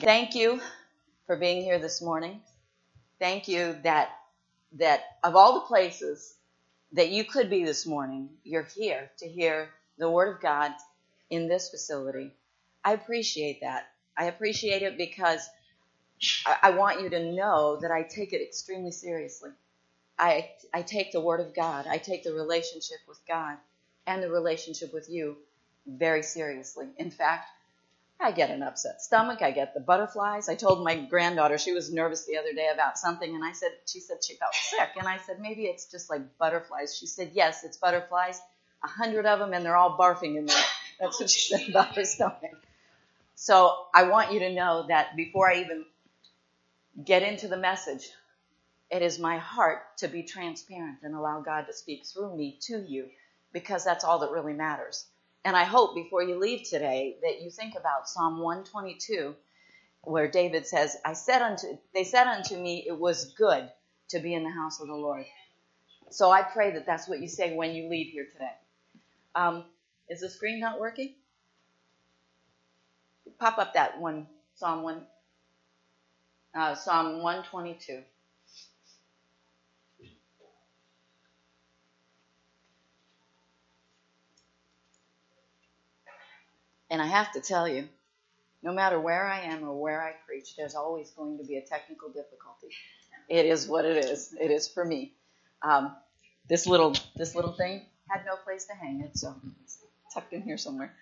Thank you for being here this morning. Thank you that of all the places that you could be this morning, you're here to hear the Word of God in this facility. I appreciate that. I appreciate it because I want you to know that I take it extremely seriously. I take the Word of God. I take the relationship with God and the relationship with you very seriously. In fact, I get an upset stomach. I get the butterflies. I told my granddaughter, she was nervous the other day about something, and she said she felt sick. And I said, maybe it's just like butterflies. She said, yes, it's butterflies, 100 of them, and they're all barfing in there. That's what she said about her stomach. So I want you to know that before I even get into the message, it is my heart to be transparent and allow God to speak through me to you, because that's all that really matters. And I hope before you leave today that you think about Psalm 122, where David says, they said unto me, it was good to be in the house of the Lord. So I pray that that's what you say when you leave here today. Is the screen not working? Pop up that one, Psalm 122. And I have to tell you, no matter where I am or where I preach, there's always going to be a technical difficulty. It is what it is. It is for me. This little thing had no place to hang it, so it's tucked in here somewhere.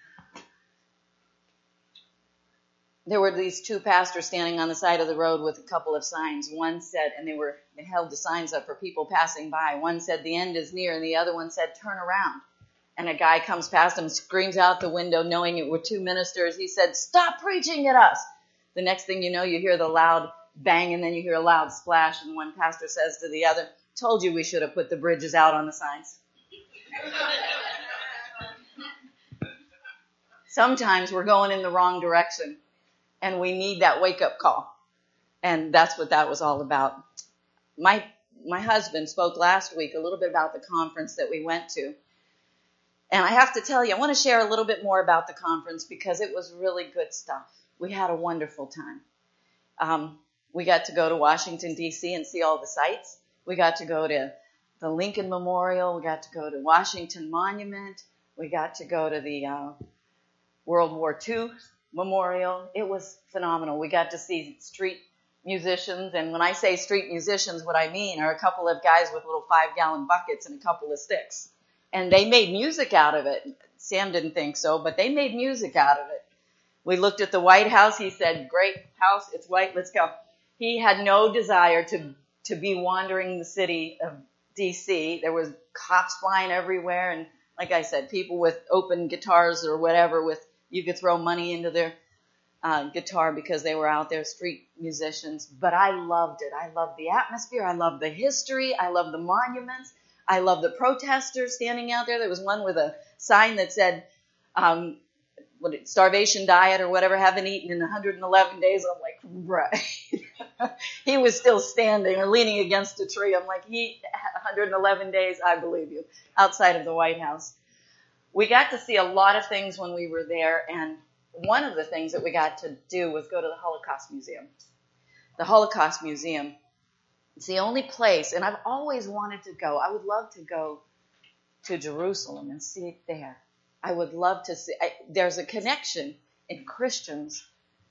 There were these two pastors standing on the side of the road with a couple of signs. One said, and they held the signs up for people passing by. One said, the end is near, and the other one said, turn around. And a guy comes past him, screams out the window, knowing it were two ministers. He said, stop preaching at us. The next thing you know, you hear the loud bang, and then you hear a loud splash, and one pastor says to the other, told you we should have put the bridges out on the signs. Sometimes we're going in the wrong direction, and we need that wake-up call. And that's what that was all about. My husband spoke last week a little bit about the conference that we went to. And I have to tell you, I want to share a little bit more about the conference because it was really good stuff. We had a wonderful time. We got to go to Washington, D.C. and see all the sights. We got to go to the Lincoln Memorial. We got to go to Washington Monument. We got to go to the World War II Memorial. It was phenomenal. We got to see street musicians. And when I say street musicians, what I mean are a couple of guys with little 5-gallon buckets and a couple of sticks. And they made music out of it. Sam didn't think so, but they made music out of it. We looked at the White House. He said, great house, it's white, let's go. He had no desire to be wandering the city of D.C. There was cops flying everywhere. And like I said, people with open guitars or whatever, you could throw money into their guitar because they were out there, street musicians. But I loved it. I loved the atmosphere. I loved the history. I loved the monuments. I love the protesters standing out there. There was one with a sign that said, starvation diet or whatever, haven't eaten in 111 days. I'm like, right. He was still standing or leaning against a tree. I'm like, 111 days, I believe you, outside of the White House. We got to see a lot of things when we were there, and one of the things that we got to do was go to the Holocaust Museum. The Holocaust Museum. It's the only place, and I've always wanted to go. I would love to go to Jerusalem and see it there. I would love to see. There's a connection in Christians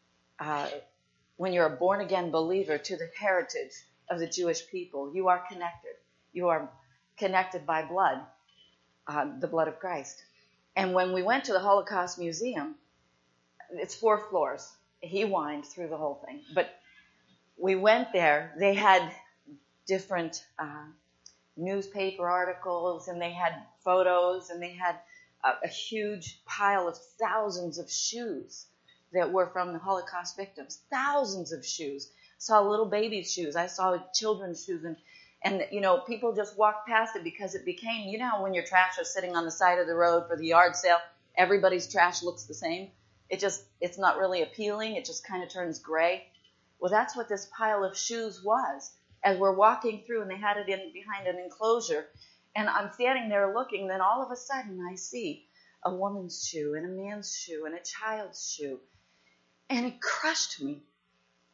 when you're a born-again believer to the heritage of the Jewish people. You are connected. You are connected by blood, the blood of Christ. And when we went to the Holocaust Museum, it's 4 floors. He whined through the whole thing. But we went there. They had different newspaper articles, and they had photos, and they had a huge pile of thousands of shoes that were from the Holocaust victims. Thousands of shoes. I saw little babies' shoes. I saw children's shoes, and people just walked past it because it became, when your trash is sitting on the side of the road for the yard sale, everybody's trash looks the same. It's not really appealing. It just kind of turns gray. Well, that's what this pile of shoes was. As we're walking through, and they had it in behind an enclosure, and I'm standing there looking, then all of a sudden I see a woman's shoe and a man's shoe and a child's shoe. And it crushed me.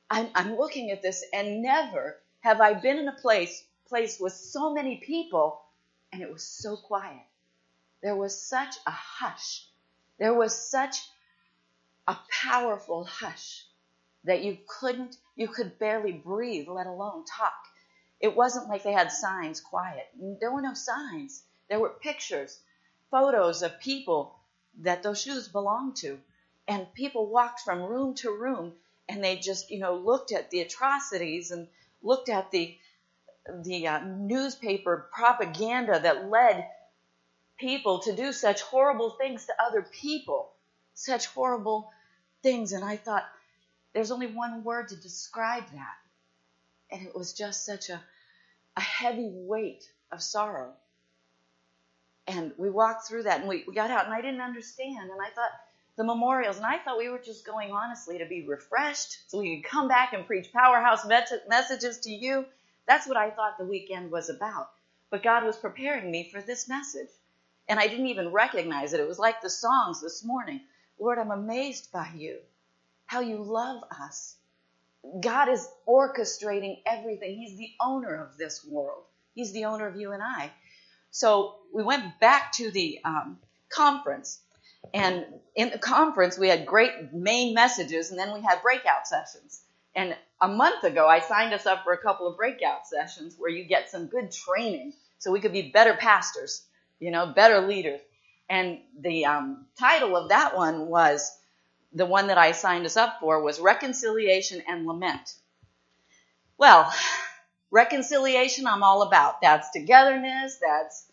I'm looking at this, and never have I been in a place with so many people, and it was so quiet. There was such a hush. There was such a powerful hush that you could barely breathe, let alone talk. It wasn't like they had signs, quiet. There were no signs. There were pictures, photos of people that those shoes belonged to. And people walked from room to room, and they just, looked at the atrocities and looked at the newspaper propaganda that led people to do such horrible things to other people, such horrible things. And I thought, there's only one word to describe that. And it was just such a heavy weight of sorrow. And we walked through that, and we got out, and I didn't understand. And I thought, the memorials, and I thought we were just going, honestly, to be refreshed so we could come back and preach powerhouse messages to you. That's what I thought the weekend was about. But God was preparing me for this message. And I didn't even recognize it. It was like the songs this morning. Lord, I'm amazed by you, how you love us. God is orchestrating everything. He's the owner of this world. He's the owner of you and I. So we went back to the conference. And in the conference, we had great main messages, and then we had breakout sessions. And a month ago, I signed us up for a couple of breakout sessions where you get some good training so we could be better pastors, better leaders. And the title of that one was, the one that I signed us up for, was Reconciliation and Lament. Well, reconciliation I'm all about. That's togetherness, that's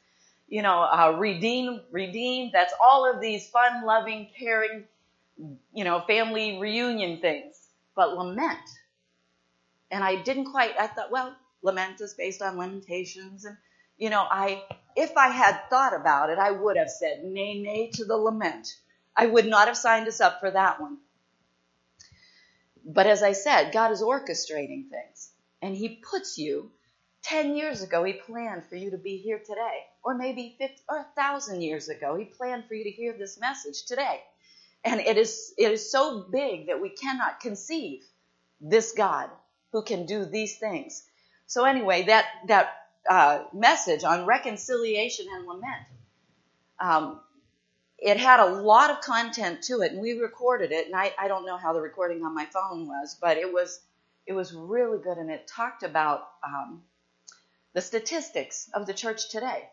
redeem. That's all of these fun, loving, caring, family reunion things. But lament. And I thought, well, lament is based on Lamentations. And, if I had thought about it, I would have said, nay to the lament. I would not have signed us up for that one. But as I said, God is orchestrating things. And he puts you, 10 years ago, he planned for you to be here today. Or maybe 50 or 1,000 years ago, he planned for you to hear this message today. And it is so big that we cannot conceive this God who can do these things. So anyway, that message on reconciliation and lament, it had a lot of content to it, and we recorded it. And I don't know how the recording on my phone was, but it was really good, and it talked about the statistics of the church today.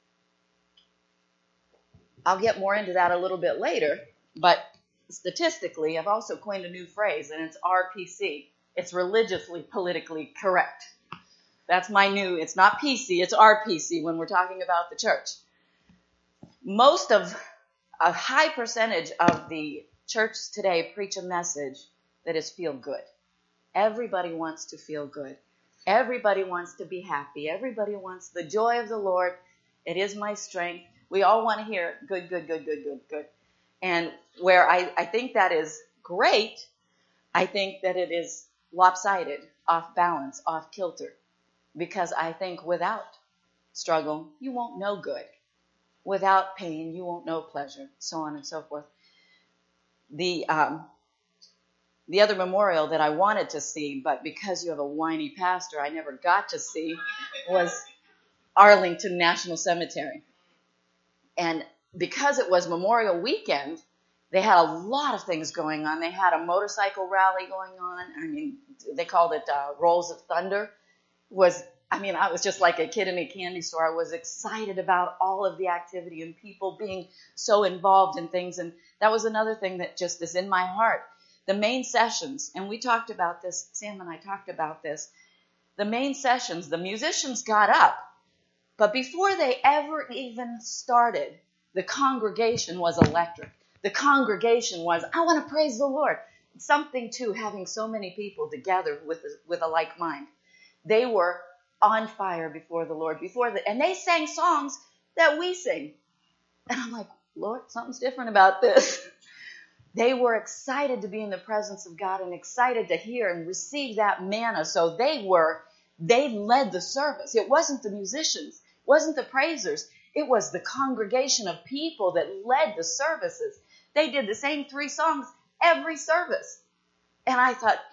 I'll get more into that a little bit later, but statistically, I've also coined a new phrase, and it's RPC. It's religiously politically correct. That's it's not PC, it's RPC when we're talking about the church. A high percentage of the church today preach a message that is feel good. Everybody wants to feel good. Everybody wants to be happy. Everybody wants the joy of the Lord. It is my strength. We all want to hear good. And where I think that is great, I think that it is lopsided, off balance, off kilter. Because I think without struggle, you won't know good. Without pain, you won't know pleasure, so on and so forth. The other memorial that I wanted to see, but because you have a whiny pastor, I never got to see, was Arlington National Cemetery. And because it was Memorial Weekend, they had a lot of things going on. They had a motorcycle rally going on. They called it Rolls of Thunder. I was just like a kid in a candy store. I was excited about all of the activity and people being so involved in things. And that was another thing that just is in my heart. The main sessions, and we talked about this, Sam and I talked about this, the main sessions, the musicians got up, but before they ever even started, the congregation was electric. The congregation was, I want to praise the Lord. Something too, having so many people together with a like mind. They were on fire before the Lord, and they sang songs that we sing. And I'm like, Lord, something's different about this. They were excited to be in the presence of God and excited to hear and receive that manna. So they led the service. It wasn't the musicians. It wasn't the praisers. It was the congregation of people that led the services. They did the same 3 songs every service. And I thought,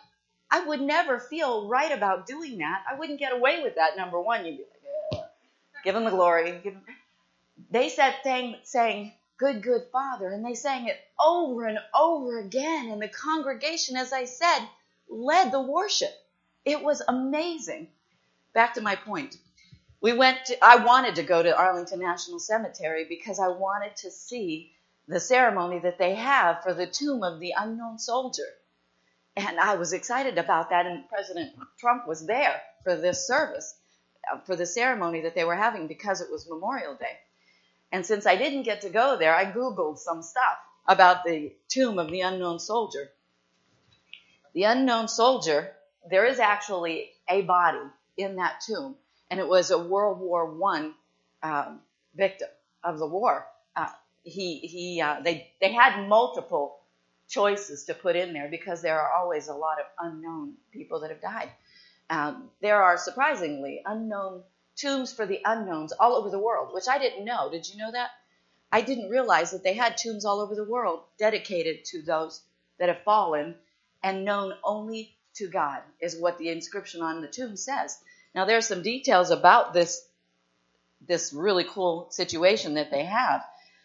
I would never feel right about doing that. I wouldn't get away with that. Number one, you'd be like, give him the glory. They said saying, good, good Father, and they sang it over and over again. And the congregation, as I said, led the worship. It was amazing. Back to my point. I wanted to go to Arlington National Cemetery because I wanted to see the ceremony that they have for the tomb of the unknown soldier. And I was excited about that, and President Trump was there for this service, for the ceremony that they were having because it was Memorial Day. And since I didn't get to go there, I Googled some stuff about the tomb of the unknown soldier. The unknown soldier, there is actually a body in that tomb, and it was a World War I victim of the war. They had multiple choices to put in there because there are always a lot of unknown people that have died. There are surprisingly unknown tombs for the unknowns all over the world, which I didn't know. Did you know that? I didn't realize that they had tombs all over the world dedicated to those that have fallen and known only to God, is what the inscription on the tomb says. Now, there's some details about this really cool situation that they have.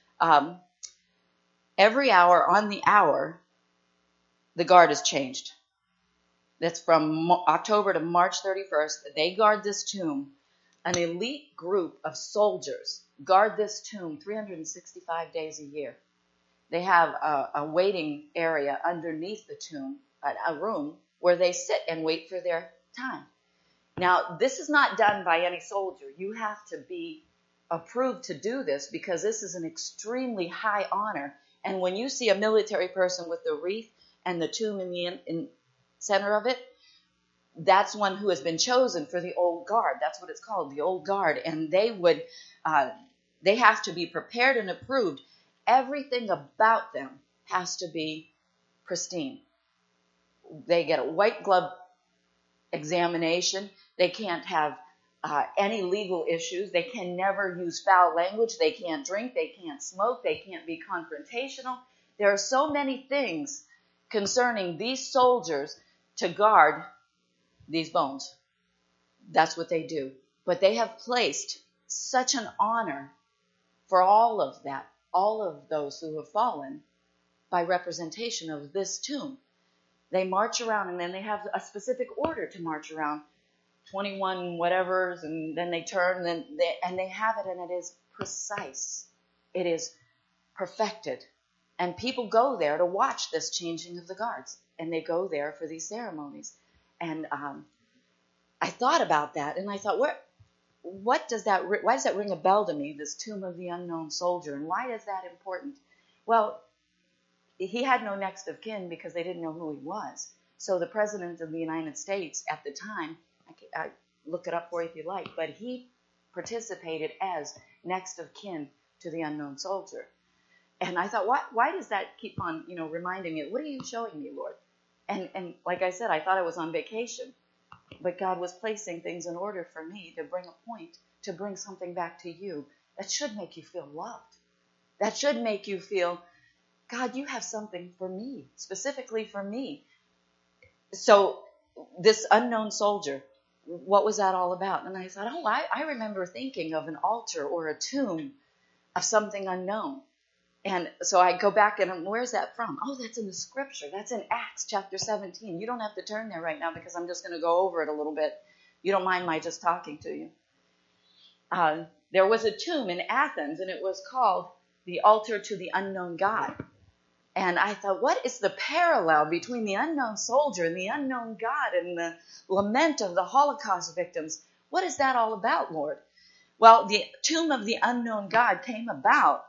Every hour on the hour, the guard is changed. That's from October to March 31st. They guard this tomb. An elite group of soldiers guard this tomb 365 days a year. They have a waiting area underneath the tomb, a room where they sit and wait for their time. Now, this is not done by any soldier. You have to be approved to do this because this is an extremely high honor. And when you see a military person with the wreath and the tomb in the center of it, that's one who has been chosen for the old guard. That's what it's called, the old guard. And they have to be prepared and approved. Everything about them has to be pristine. They get a white glove examination. They can't have any legal issues. They can never use foul language. They can't drink. They can't smoke. They can't be confrontational. There are so many things concerning these soldiers to guard these bones. That's what they do. But they have placed such an honor for all of that, all of those who have fallen by representation of this tomb. They march around, and then they have a specific order to march around, 21 whatevers, and then they turn, and they have it, and it is precise. It is perfected. And people go there to watch this changing of the guards, and they go there for these ceremonies. And I thought about that, and I thought, why does that ring a bell to me, this tomb of the unknown soldier, and why is that important? Well, he had no next of kin because they didn't know who he was. So the President of the United States at the time, I look it up for you if you like, but he participated as next of kin to the unknown soldier. And I thought, why does that keep on, reminding me? What are you showing me, Lord? And like I said, I thought I was on vacation, but God was placing things in order for me to bring a point, to bring something back to you that should make you feel loved. That should make you feel, God, you have something for me, specifically for me. So this unknown soldier, what was that all about? And I thought, I remember thinking of an altar or a tomb of something unknown. And so I go back and where's that from? Oh, that's in the scripture. That's in Acts chapter 17. You don't have to turn there right now because I'm just going to go over it a little bit. You don't mind my just talking to you. There was a tomb in Athens, and it was called the Altar to the Unknown God. And I thought, what is the parallel between the unknown soldier and the unknown God and the lament of the Holocaust victims? What is that all about, Lord? Well, the tomb of the unknown God came about.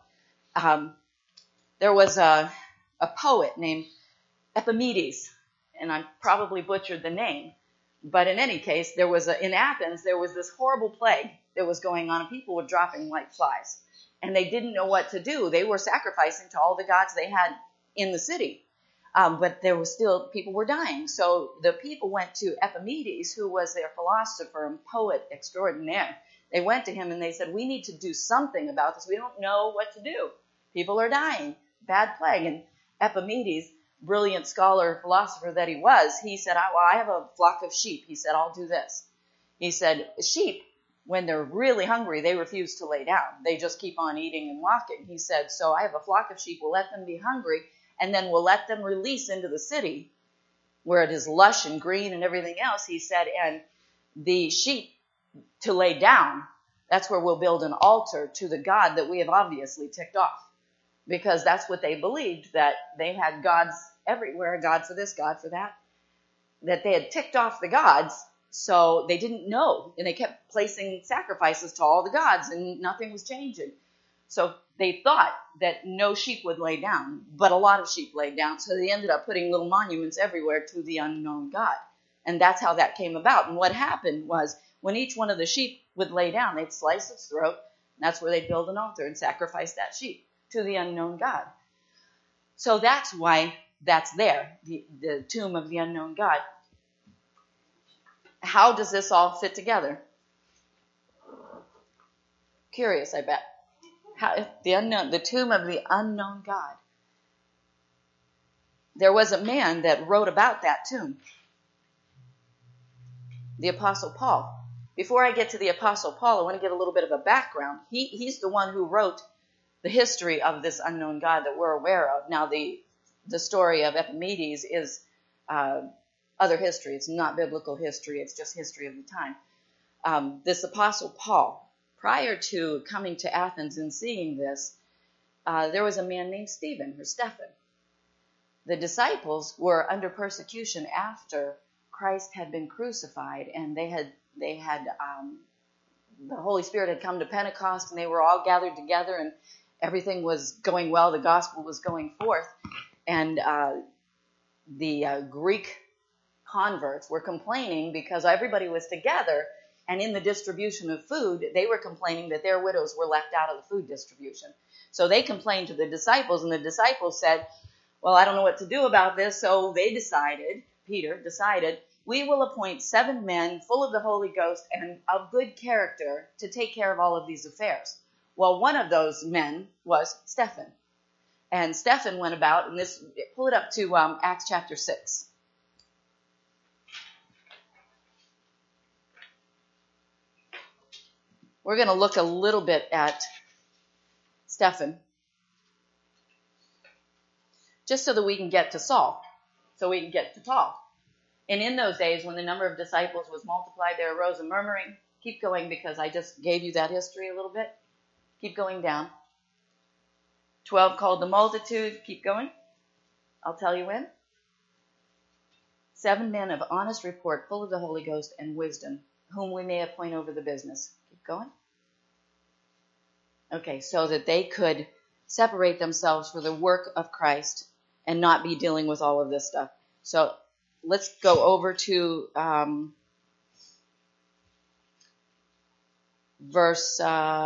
There was a poet named Epimenides, and I probably butchered the name. But in any case, in Athens, there was this horrible plague that was going on, and people were dropping like flies. And they didn't know what to do. They were sacrificing to all the gods they had in the city. But there was still, people were dying. So the people went to Epimenides, who was their philosopher and poet extraordinaire. They went to him and they said, we need to do something about this. We don't know what to do. People are dying. Bad plague. And Epimenides brilliant scholar, philosopher that he was, he said, I have a flock of sheep. He said, I'll do this. He said, sheep, when they're really hungry, they refuse to lay down. They just keep on eating and walking. He said, so I have a flock of sheep. We'll let them be hungry, and then we'll let them release into the city where it is lush and green and everything else. He said, and the sheep to lay down, that's where we'll build an altar to the God that we have obviously ticked off. Because that's what they believed, that they had gods everywhere, God for this, God for that, that they had ticked off the gods, so they didn't know, and they kept placing sacrifices to all the gods, and nothing was changing. So they thought that no sheep would lay down, but a lot of sheep laid down, so they ended up putting little monuments everywhere to the unknown God. And that's how that came about. And what happened was, when each one of the sheep would lay down, they'd slice its throat, and that's where they'd build an altar and sacrifice that sheep to the unknown God. So that's why that's there, the tomb of the unknown God. How does this all fit together? Curious, I bet. How, the tomb of the unknown God. There was a man that wrote about that tomb. The Apostle Paul. Before I get to the Apostle Paul, I want to get a little bit of a background. He's the one who wrote the history of this unknown God that we're aware of. Now, the story of Epimedes is other history. It's not biblical history. It's just history of the time. This Apostle Paul, prior to coming to Athens and seeing this, there was a man named Stephen. The disciples were under persecution after Christ had been crucified, and they had the Holy Spirit had come to Pentecost, and they were all gathered together, and everything was going well. The gospel was going forth, and the Greek converts were complaining because everybody was together, and in the distribution of food, they were complaining that their widows were left out of the food distribution. So they complained to the disciples, and the disciples said, well, I don't know what to do about this. So Peter decided, we will appoint 7 men full of the Holy Ghost and of good character to take care of all of these affairs. Well, one of those men was Stephen. And Stephen went about, and pull it up to Acts chapter 6. We're going to look a little bit at Stephen, just so that we can get to Saul, so we can get to Paul. And in those days, when the number of disciples was multiplied, there arose a murmuring. Keep going, because I just gave you that history a little bit. Keep going down. 12 called the multitude. Keep going. I'll tell you when. 7 men of honest report, full of the Holy Ghost and wisdom, whom we may appoint over the business. Keep going. Okay, so that they could separate themselves for the work of Christ and not be dealing with all of this stuff. So let's go over to verse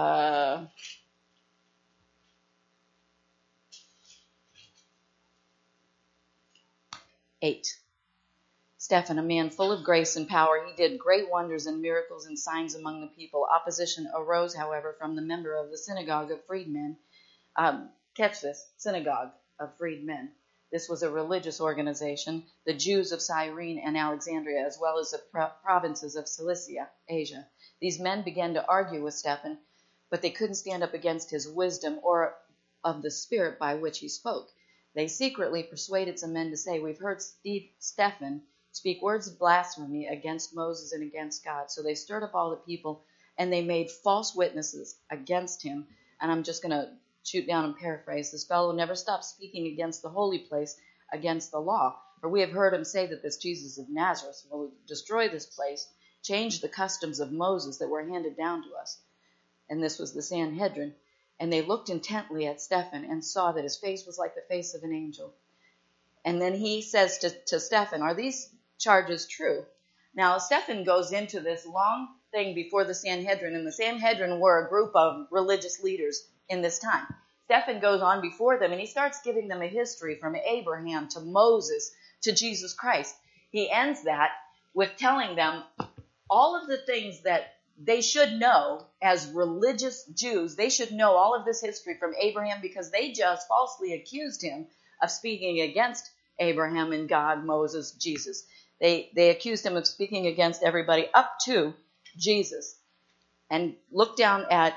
8. Stephen, a man full of grace and power, he did great wonders and miracles and signs among the people. Opposition arose, however, from the member of the synagogue of freedmen. Catch this, synagogue of freedmen. This was a religious organization, the Jews of Cyrene and Alexandria, as well as the provinces of Cilicia, Asia. These men began to argue with Stephen, but they couldn't stand up against his wisdom or of the spirit by which he spoke. They secretly persuaded some men to say, we've heard Stephen speak words of blasphemy against Moses and against God. So they stirred up all the people, and they made false witnesses against him. And I'm just going to shoot down and paraphrase. This fellow never stopped speaking against the holy place, against the law. For we have heard him say that this Jesus of Nazareth will destroy this place, change the customs of Moses that were handed down to us. And this was the Sanhedrin. And they looked intently at Stephen and saw that his face was like the face of an angel. And then he says to Stephen, are these charges true? Now, Stephen goes into this long thing before the Sanhedrin, and the Sanhedrin were a group of religious leaders in this time. Stephen goes on before them, and he starts giving them a history from Abraham to Moses to Jesus Christ. He ends that with telling them all of the things that they should know as religious Jews. They should know all of this history from Abraham, because they just falsely accused him of speaking against Abraham and God, Moses, Jesus. They accused him of speaking against everybody up to Jesus. And look down at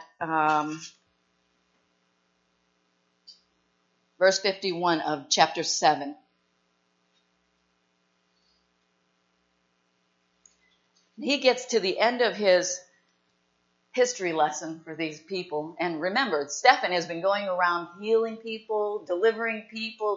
verse 51 of chapter 7. He gets to the end of his history lesson for these people. And remember, Stephen has been going around healing people, delivering people.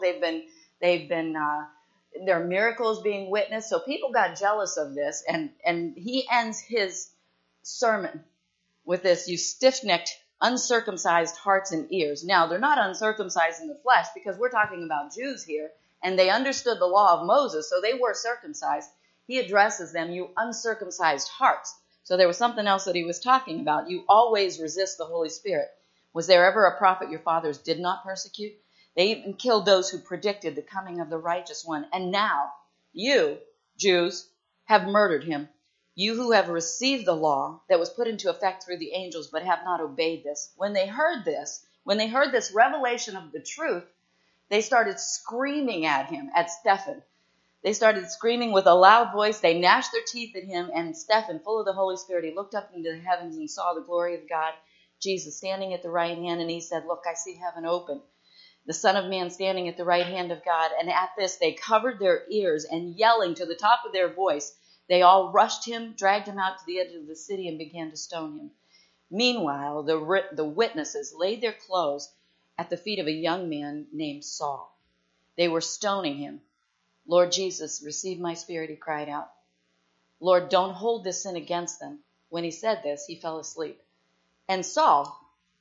There are miracles being witnessed. So people got jealous of this. And he ends his sermon with this: you stiff-necked, uncircumcised hearts and ears. Now, they're not uncircumcised in the flesh, because we're talking about Jews here, and they understood the law of Moses, so they were circumcised. He addresses them, you uncircumcised hearts. So there was something else that he was talking about. You always resist the Holy Spirit. Was there ever a prophet your fathers did not persecute? They even killed those who predicted the coming of the righteous one. And now, you, Jews, have murdered him. You who have received the law that was put into effect through the angels, but have not obeyed this. When they heard this revelation of the truth, they started screaming at him, at Stephen. They started screaming with a loud voice. They gnashed their teeth at him. And Stephen, full of the Holy Spirit, he looked up into the heavens and saw the glory of God, Jesus standing at the right hand. And he said, look, I see heaven open, the Son of Man standing at the right hand of God. And at this, they covered their ears, and yelling to the top of their voice, they all rushed him, dragged him out to the edge of the city, and began to stone him. Meanwhile, the witnesses laid their clothes at the feet of a young man named Saul. They were stoning him. Lord Jesus, receive my spirit, he cried out. Lord, don't hold this sin against them. When he said this, he fell asleep. And Saul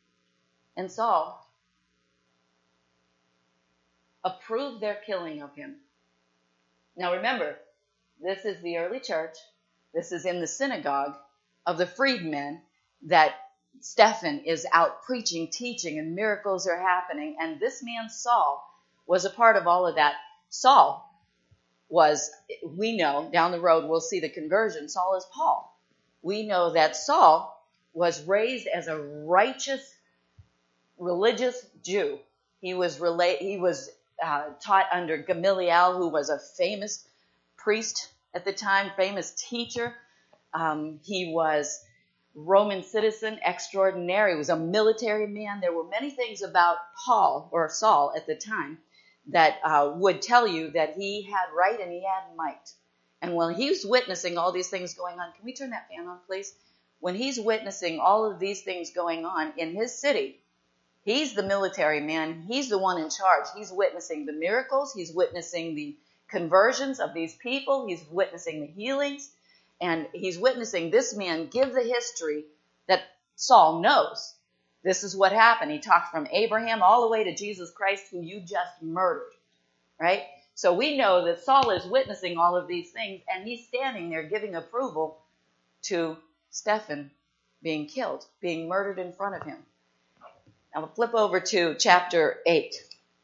approved their killing of him. Now remember, this is the early church. This is in the synagogue of the freedmen that Stephen is out preaching, teaching, and miracles are happening. And this man Saul was a part of all of that. Saul was, we know, down the road we'll see the conversion. Saul is Paul. We know that Saul was raised as a righteous, religious Jew. He was taught under Gamaliel, who was a famous priest at the time, famous teacher. He was Roman citizen extraordinary. He was a military man. There were many things about Paul, or Saul at the time, that would tell you that he had right and he had might. And when he was witnessing all these things going on, can we turn that fan on, please? When he's witnessing all of these things going on in his city, he's the military man. He's the one in charge. He's witnessing the miracles. He's witnessing the conversions of these people. He's witnessing the healings. And he's witnessing this man give the history that Saul knows. This is what happened. He talked from Abraham all the way to Jesus Christ, who you just murdered, right? So we know that Saul is witnessing all of these things, and he's standing there giving approval to Stephen being killed, being murdered in front of him. Now we'll flip over to chapter 8.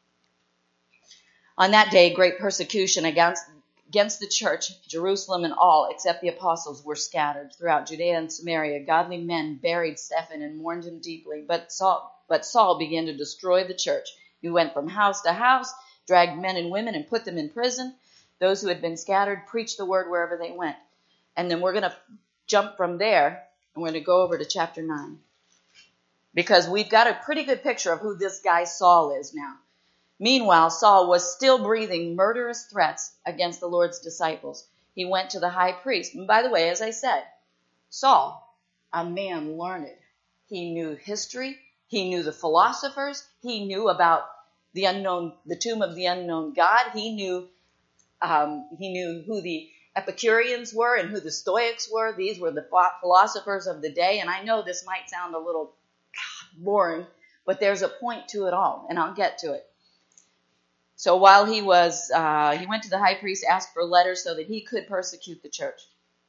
On that day, great persecution against the church, Jerusalem and all, except the apostles, were scattered throughout Judea and Samaria. Godly men buried Stephen and mourned him deeply. But Saul began to destroy the church. He went from house to house, dragged men and women, and put them in prison. Those who had been scattered preached the word wherever they went. And then we're going to jump from there, and we're going to go over to chapter 9. Because we've got a pretty good picture of who this guy Saul is now. Meanwhile, Saul was still breathing murderous threats against the Lord's disciples. He went to the high priest. And by the way, as I said, Saul, a man learned. He knew history. He knew the philosophers. He knew about the tomb of the unknown God. He knew who the Epicureans were and who the Stoics were. These were the philosophers of the day. And I know this might sound a little boring, but there's a point to it all, and I'll get to it. So while he went to the high priest, asked for letters so that he could persecute the church.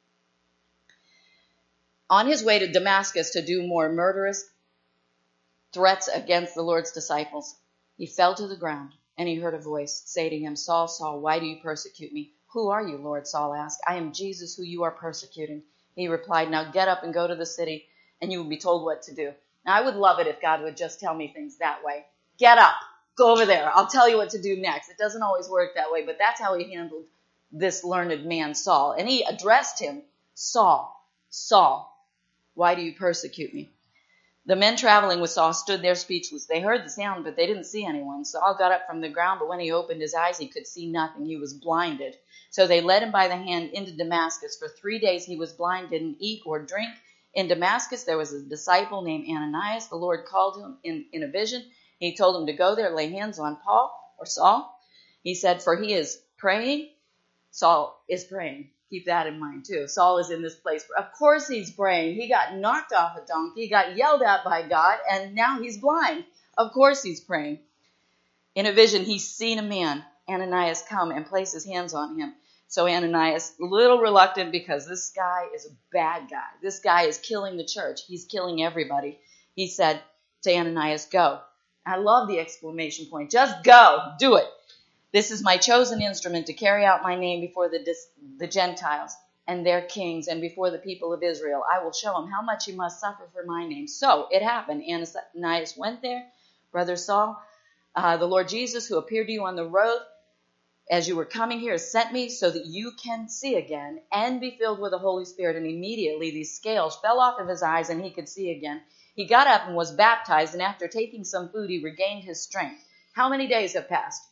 On his way to Damascus to do more murderous threats against the Lord's disciples, he fell to the ground, and he heard a voice say to him, Saul, Saul, why do you persecute me? Who are you, Lord? Saul asked. I am Jesus, who you are persecuting. He replied, now get up and go to the city, and you will be told what to do. Now, I would love it if God would just tell me things that way. Get up. go over there. I'll tell you what to do next. It doesn't always work that way, but that's how he handled this learned man, Saul. And he addressed him, Saul, Saul, why do you persecute me? The men traveling with Saul stood there speechless. They heard the sound, but they didn't see anyone. Saul got up from the ground, but when he opened his eyes, he could see nothing. He was blinded. So they led him by the hand into Damascus. For 3 days he was blind, didn't eat or drink. In Damascus there was a disciple named Ananias. The Lord called him in a vision. He told him to go there, lay hands on Saul. He said, for he is praying. Saul is praying. Keep that in mind too. Saul is in this place. Of course he's praying. He got knocked off a donkey, got yelled at by God, and now he's blind. Of course he's praying. In a vision, he's seen a man, Ananias, come and place his hands on him. So Ananias, a little reluctant because this guy is a bad guy. This guy is killing the church. He's killing everybody. He said to Ananias, go. I love the exclamation point. Just go. Do it. This is my chosen instrument to carry out my name before the Gentiles and their kings and before the people of Israel. I will show him how much he must suffer for my name. So it happened. Ananias went there. Brother Saul, the Lord Jesus, who appeared to you on the road as you were coming here, sent me so that you can see again and be filled with the Holy Spirit. And immediately these scales fell off of his eyes and he could see again. He got up and was baptized, and after taking some food, he regained his strength. How many days have passed?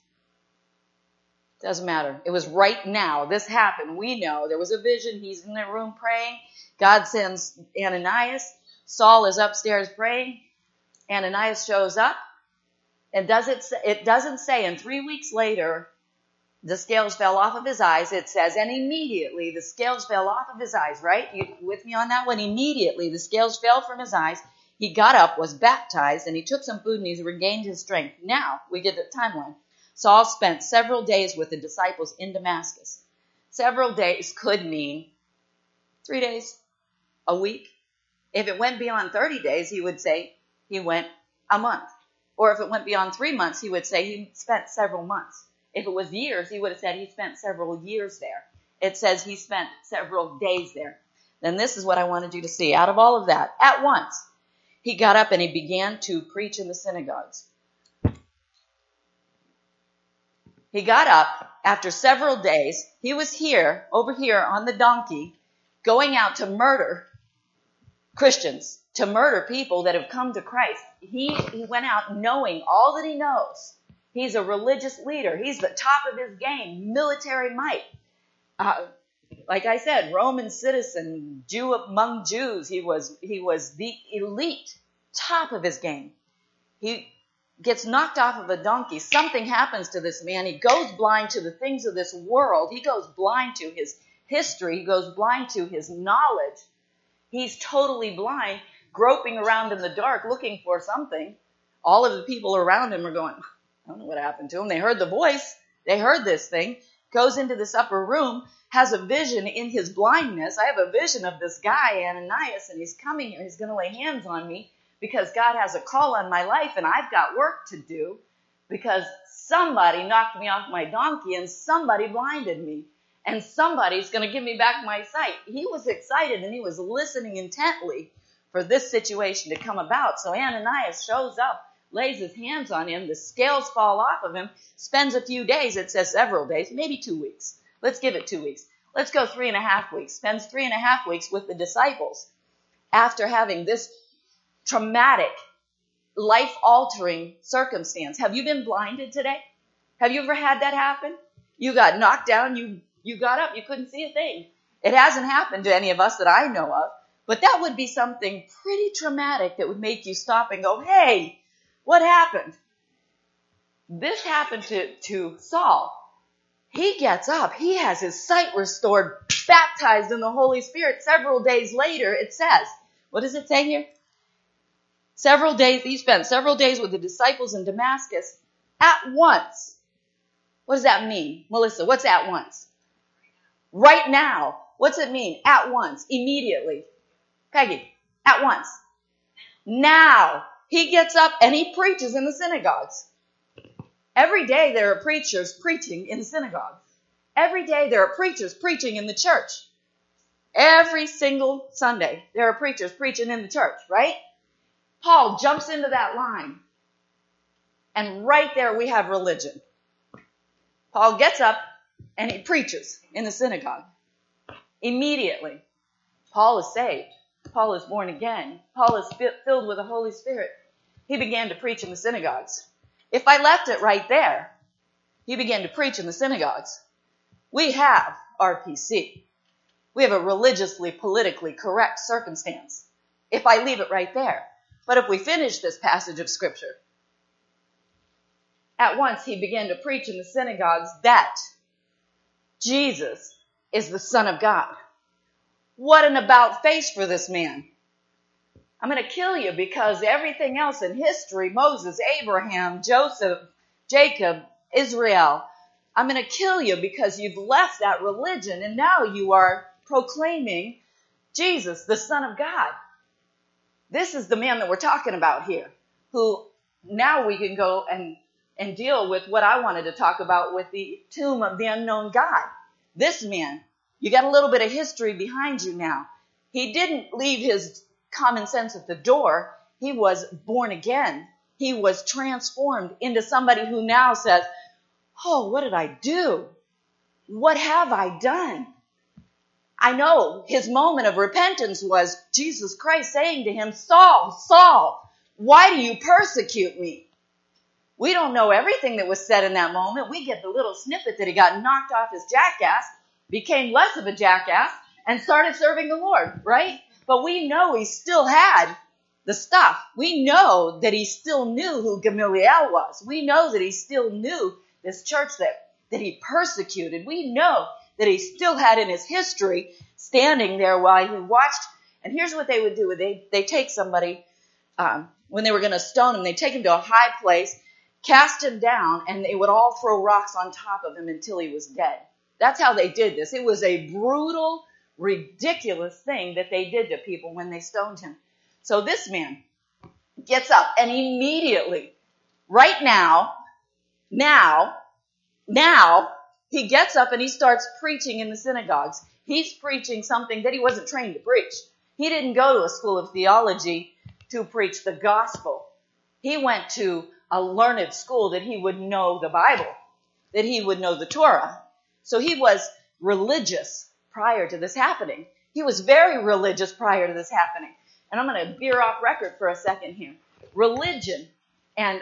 Doesn't matter. It was right now. This happened. We know. There was a vision. He's in the room praying. God sends Ananias. Saul is upstairs praying. Ananias shows up. And it doesn't say, and 3 weeks later, the scales fell off of his eyes. It says, and immediately the scales fell off of his eyes, right? You with me on that one? Immediately the scales fell from his eyes. He got up, was baptized, and he took some food and he regained his strength. Now we get the timeline. Saul spent several days with the disciples in Damascus. Several days could mean 3 days, a week. If it went beyond 30 days, he would say he went a month. Or if it went beyond 3 months, he would say he spent several months. If it was years, he would have said he spent several years there. It says he spent several days there. Then this is what I wanted you to see. Out of all of that, at once, he got up and he began to preach in the synagogues. He got up after several days. He was over here on the donkey, going out to murder Christians, to murder people that have come to Christ. He went out knowing all that he knows. He's a religious leader. He's the top of his game, military might. Like I said, Roman citizen, Jew among Jews. He was the elite, top of his game. He gets knocked off of a donkey. Something happens to this man. He goes blind to the things of this world. He goes blind to his history. He goes blind to his knowledge. He's totally blind, groping around in the dark, looking for something. All of the people around him are going, I don't know what happened to him. They heard the voice. They heard this thing. Goes into this upper room, has a vision in his blindness. I have a vision of this guy, Ananias, and he's coming here. He's going to lay hands on me because God has a call on my life, and I've got work to do because somebody knocked me off my donkey and somebody blinded me, and somebody's going to give me back my sight. He was excited, and he was listening intently for this situation to come about. So Ananias shows up, lays his hands on him, the scales fall off of him, spends a few days, it says several days, maybe 2 weeks. Let's give it 2 weeks. Let's go 3.5 weeks. Spends 3.5 weeks with the disciples after having this traumatic, life-altering circumstance. Have you been blinded today? Have you ever had that happen? You got knocked down, you got up, you couldn't see a thing. It hasn't happened to any of us that I know of, but that would be something pretty traumatic that would make you stop and go, hey, what happened? This happened to Saul. He gets up. He has his sight restored, baptized in the Holy Spirit. Several days later, it says, what does it say here? He spent several days with the disciples in Damascus at once. What does that mean? Melissa, what's at once? Right now. What's it mean? At once. Immediately. Peggy, at once. Now. He gets up and he preaches in the synagogues. Every day there are preachers preaching in the synagogue. Every day there are preachers preaching in the church. Every single Sunday there are preachers preaching in the church, right? Paul jumps into that line. And right there we have religion. Paul gets up and he preaches in the synagogue. Immediately, Paul is saved. Paul is born again. Paul is filled with the Holy Spirit. He began to preach in the synagogues. If I left it right there, he began to preach in the synagogues. We have RPC. We have a religiously, politically correct circumstance. If I leave it right there. But if we finish this passage of Scripture, at once he began to preach in the synagogues that Jesus is the Son of God. What an about face for this man. I'm going to kill you because everything else in history, Moses, Abraham, Joseph, Jacob, Israel, I'm going to kill you because you've left that religion and now you are proclaiming Jesus, the Son of God. This is the man that we're talking about here, who now we can go and deal with what I wanted to talk about with the tomb of the unknown God. This man, you got a little bit of history behind you now. He didn't leave his common sense at the door. He was born again. He was transformed into somebody who now says, oh, what did I do? What have I done? I know his moment of repentance was Jesus Christ saying to him, Saul, Saul, why do you persecute me? We don't know everything that was said in that moment. We get the little snippet that he got knocked off his jackass, became less of a jackass, and started serving the Lord, right? But we know he still had the stuff. We know that he still knew who Gamaliel was. We know that he still knew this church that he persecuted. We know that he still had in his history standing there while he watched. And here's what they would do. They take somebody, when they were going to stone him, they take him to a high place, cast him down, and they would all throw rocks on top of him until he was dead. That's how they did this. It was a brutal, ridiculous thing that they did to people when they stoned him. So this man gets up and immediately, right now, he gets up and he starts preaching in the synagogues. He's preaching something that he wasn't trained to preach. He didn't go to a school of theology to preach the gospel. He went to a learned school that he would know the Bible, that he would know the Torah. So he was religious prior to this happening. He was very religious prior to this happening. And I'm going to veer off record for a second here. Religion and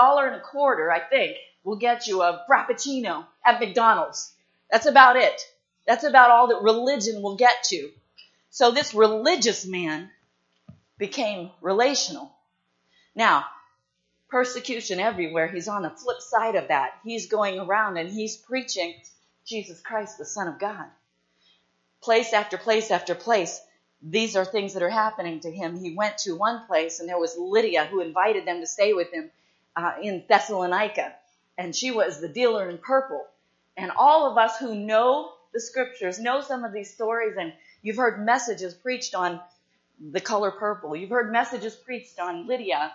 $1.25, I think, will get you a Frappuccino at McDonald's. That's about it. That's about all that religion will get you. So this religious man became relational. Now, persecution everywhere. He's on the flip side of that. He's going around and he's preaching Jesus Christ, the Son of God. Place after place after place. These are things that are happening to him. He went to one place and there was Lydia who invited them to stay with him in Thessalonica. And she was the dealer in purple. And all of us who know the scriptures know some of these stories, and you've heard messages preached on the color purple. You've heard messages preached on Lydia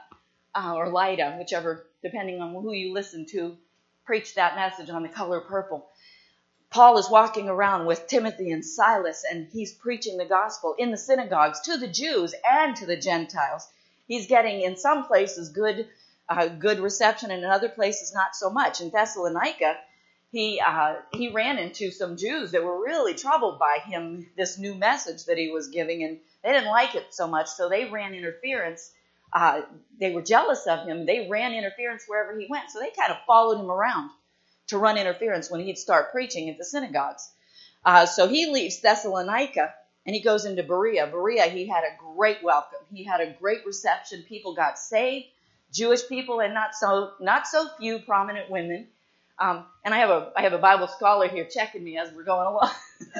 or Lydda, whichever, depending on who you listen to, preach that message on the color purple. Paul is walking around with Timothy and Silas, and he's preaching the gospel in the synagogues to the Jews and to the Gentiles. He's getting, in some places, good reception, and in other places, not so much. In Thessalonica, he ran into some Jews that were really troubled by him, this new message that he was giving, and they didn't like it so much, so they ran interference. They were jealous of him. They ran interference wherever he went, so they kind of followed him around to run interference when he'd start preaching at the synagogues. So he leaves Thessalonica and he goes into Berea. Berea, he had a great welcome. He had a great reception. People got saved, Jewish people, and not so few prominent women. And I have a Bible scholar here checking me as we're going along,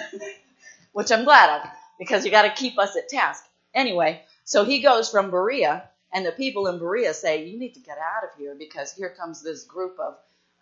which I'm glad of, because you got to keep us at task. Anyway, so he goes from Berea, and the people in Berea say, you need to get out of here because here comes this group of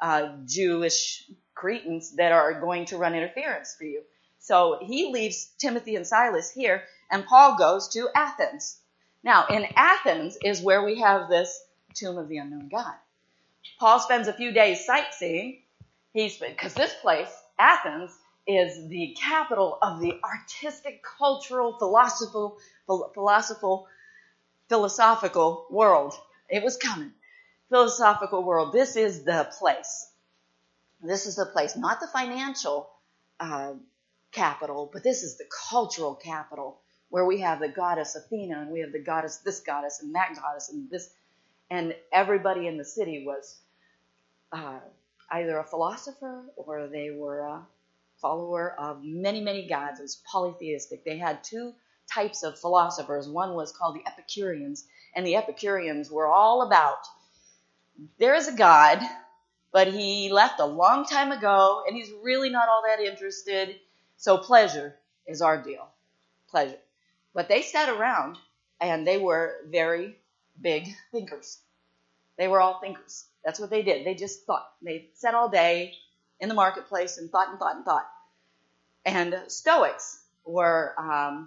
Jewish Cretans that are going to run interference for you. So he leaves Timothy and Silas here, and Paul goes to Athens. Now, in Athens is where we have this tomb of the unknown God. Paul spends a few days sightseeing, because this place, Athens, is the capital of the artistic, cultural, philosophical world. It was coming. philosophical world. This is the place. This is the place, not the financial capital, but this is the cultural capital where we have the goddess Athena and we have the goddess, this goddess and that goddess and this. And everybody in the city was either a philosopher or they were a follower of many, many gods. It was polytheistic. They had two types of philosophers. One was called the Epicureans, and the Epicureans were all about, there is a God, but he left a long time ago, and he's really not all that interested, so pleasure is our deal. Pleasure. But they sat around, and they were very big thinkers. They were all thinkers. That's what they did. They just thought. They sat all day in the marketplace and thought and thought and thought. And Stoics were, let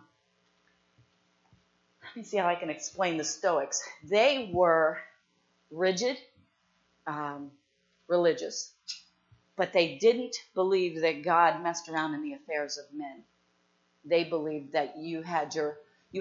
me see how I can explain the Stoics. They were rigid, religious, but they didn't believe that God messed around in the affairs of men. They believed that you had to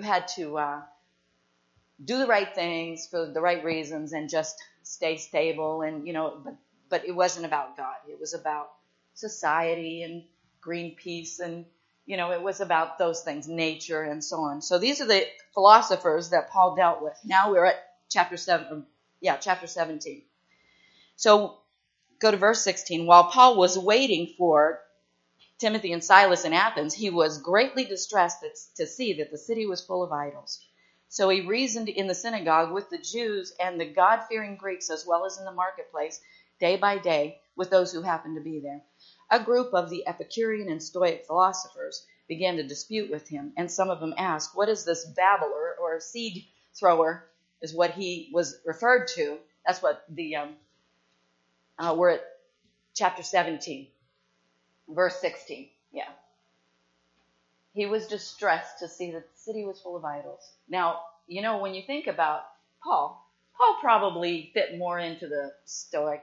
do the right things for the right reasons and just stay stable. And but it wasn't about God. It was about society and Greenpeace, and it was about those things, nature and so on. So these are the philosophers that Paul dealt with. Now we're at chapter 17. So go to verse 16. While Paul was waiting for Timothy and Silas in Athens, he was greatly distressed to see that the city was full of idols. So he reasoned in the synagogue with the Jews and the God-fearing Greeks, as well as in the marketplace, day by day, with those who happened to be there. A group of the Epicurean and Stoic philosophers began to dispute with him, and some of them asked, what is this babbler or seed thrower, is what he was referred to. That's what we're at chapter 17, verse 16. Yeah. He was distressed to see that the city was full of idols. Now, when you think about Paul probably fit more into the Stoic,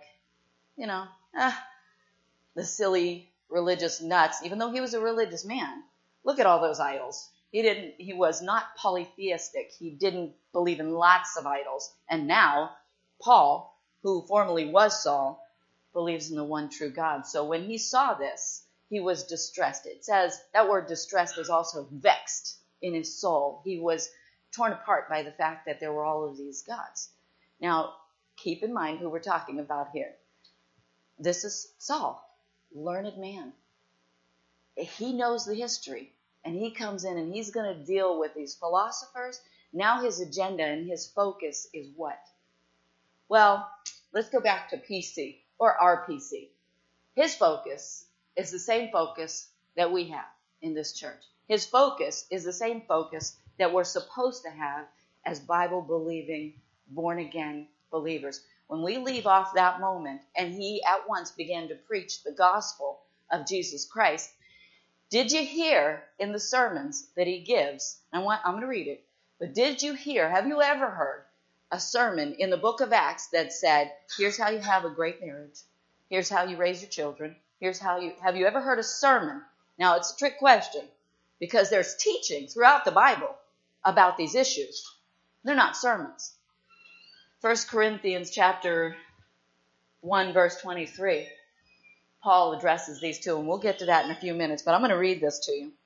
the silly religious nuts, even though he was a religious man. Look at all those idols. He was not polytheistic. He didn't believe in lots of idols. And now, Paul, who formerly was Saul, believes in the one true God. So when he saw this, he was distressed. It says that word distressed is also vexed in his soul. He was torn apart by the fact that there were all of these gods. Now, keep in mind who we're talking about here. This is Saul, learned man. He knows the history, and he comes in and he's going to deal with these philosophers. Now his agenda and his focus is what? Well, let's go back to PC or RPC. His focus is the same focus that we have in this church. His focus is the same focus that we're supposed to have as Bible-believing, born-again believers. When we leave off that moment, and he at once began to preach the gospel of Jesus Christ, did you hear in the sermons that he gives? I'm going to read it. But have you ever heard a sermon in the book of Acts that said, here's how you have a great marriage. Here's how you raise your children. Have you ever heard a sermon? Now, it's a trick question because there's teaching throughout the Bible about these issues. They're not sermons. 1 Corinthians chapter 1, verse 23, Paul addresses these two, and we'll get to that in a few minutes, but I'm going to read this to you.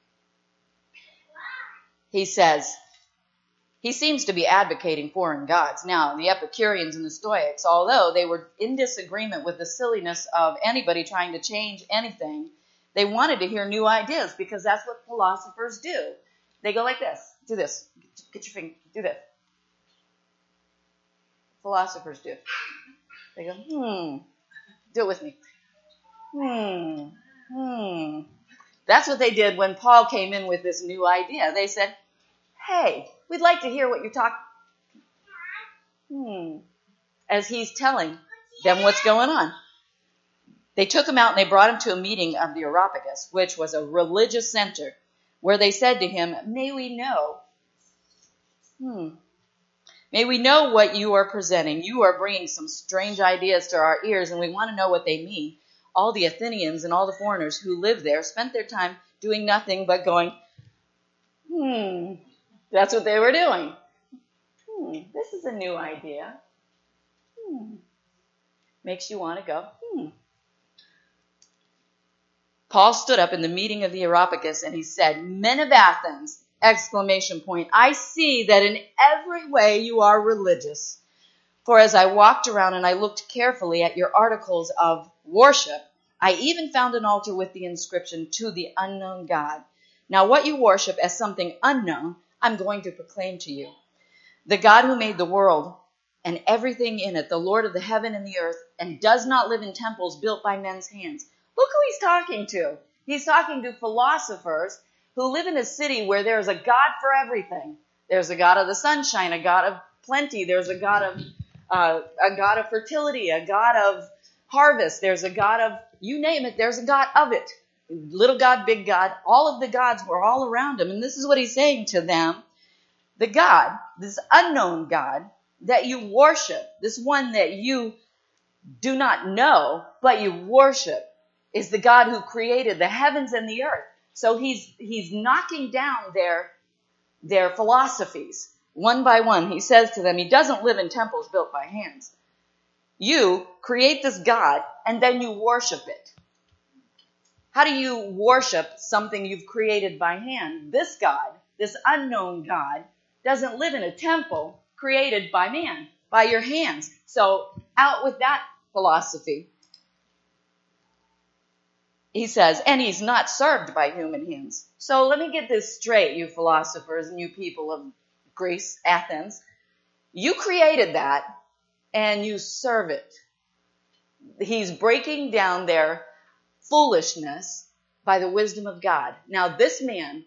He says, he seems to be advocating foreign gods. Now, the Epicureans and the Stoics, although they were in disagreement with the silliness of anybody trying to change anything, they wanted to hear new ideas because that's what philosophers do. They go like this. Do this. Get your finger. Do this. Philosophers do. They go, Do it with me. That's what they did when Paul came in with this new idea. They said, hey, we'd like to hear what you're talking. As he's telling them what's going on. They took him out and they brought him to a meeting of the Areopagus, which was a religious center, where they said to him, may we know what you are presenting. You are bringing some strange ideas to our ears, and we want to know what they mean. All the Athenians and all the foreigners who lived there spent their time doing nothing but going, That's what they were doing. This is a new idea. Makes you want to go, Paul stood up in the meeting of the Areopagus and he said, "Men of Athens, ! I see that in every way you are religious. For as I walked around and I looked carefully at your articles of worship, I even found an altar with the inscription, 'To the unknown God.' Now what you worship as something unknown, I'm going to proclaim to you. The God who made the world and everything in it, the Lord of the heaven and the earth, and does not live in temples built by men's hands." Look who he's talking to. He's talking to philosophers who live in a city where there's a God for everything. There's a God of the sunshine, a God of plenty. There's a God of fertility, a God of harvest. There's a God of, you name it, there's a God of it. Little God, big God, all of the gods were all around him. And this is what he's saying to them. The God, this unknown God that you worship, this one that you do not know, but you worship, is the God who created the heavens and the earth. So he's knocking down their philosophies one by one. He says to them, he doesn't live in temples built by hands. You create this God and then you worship it. How do you worship something you've created by hand? This God, this unknown God, doesn't live in a temple created by man, by your hands. So out with that philosophy. He says, and he's not served by human hands. So let me get this straight, you philosophers and you people of Greece, Athens. You created that and you serve it. He's breaking down their foolishness by the wisdom of God. Now this man,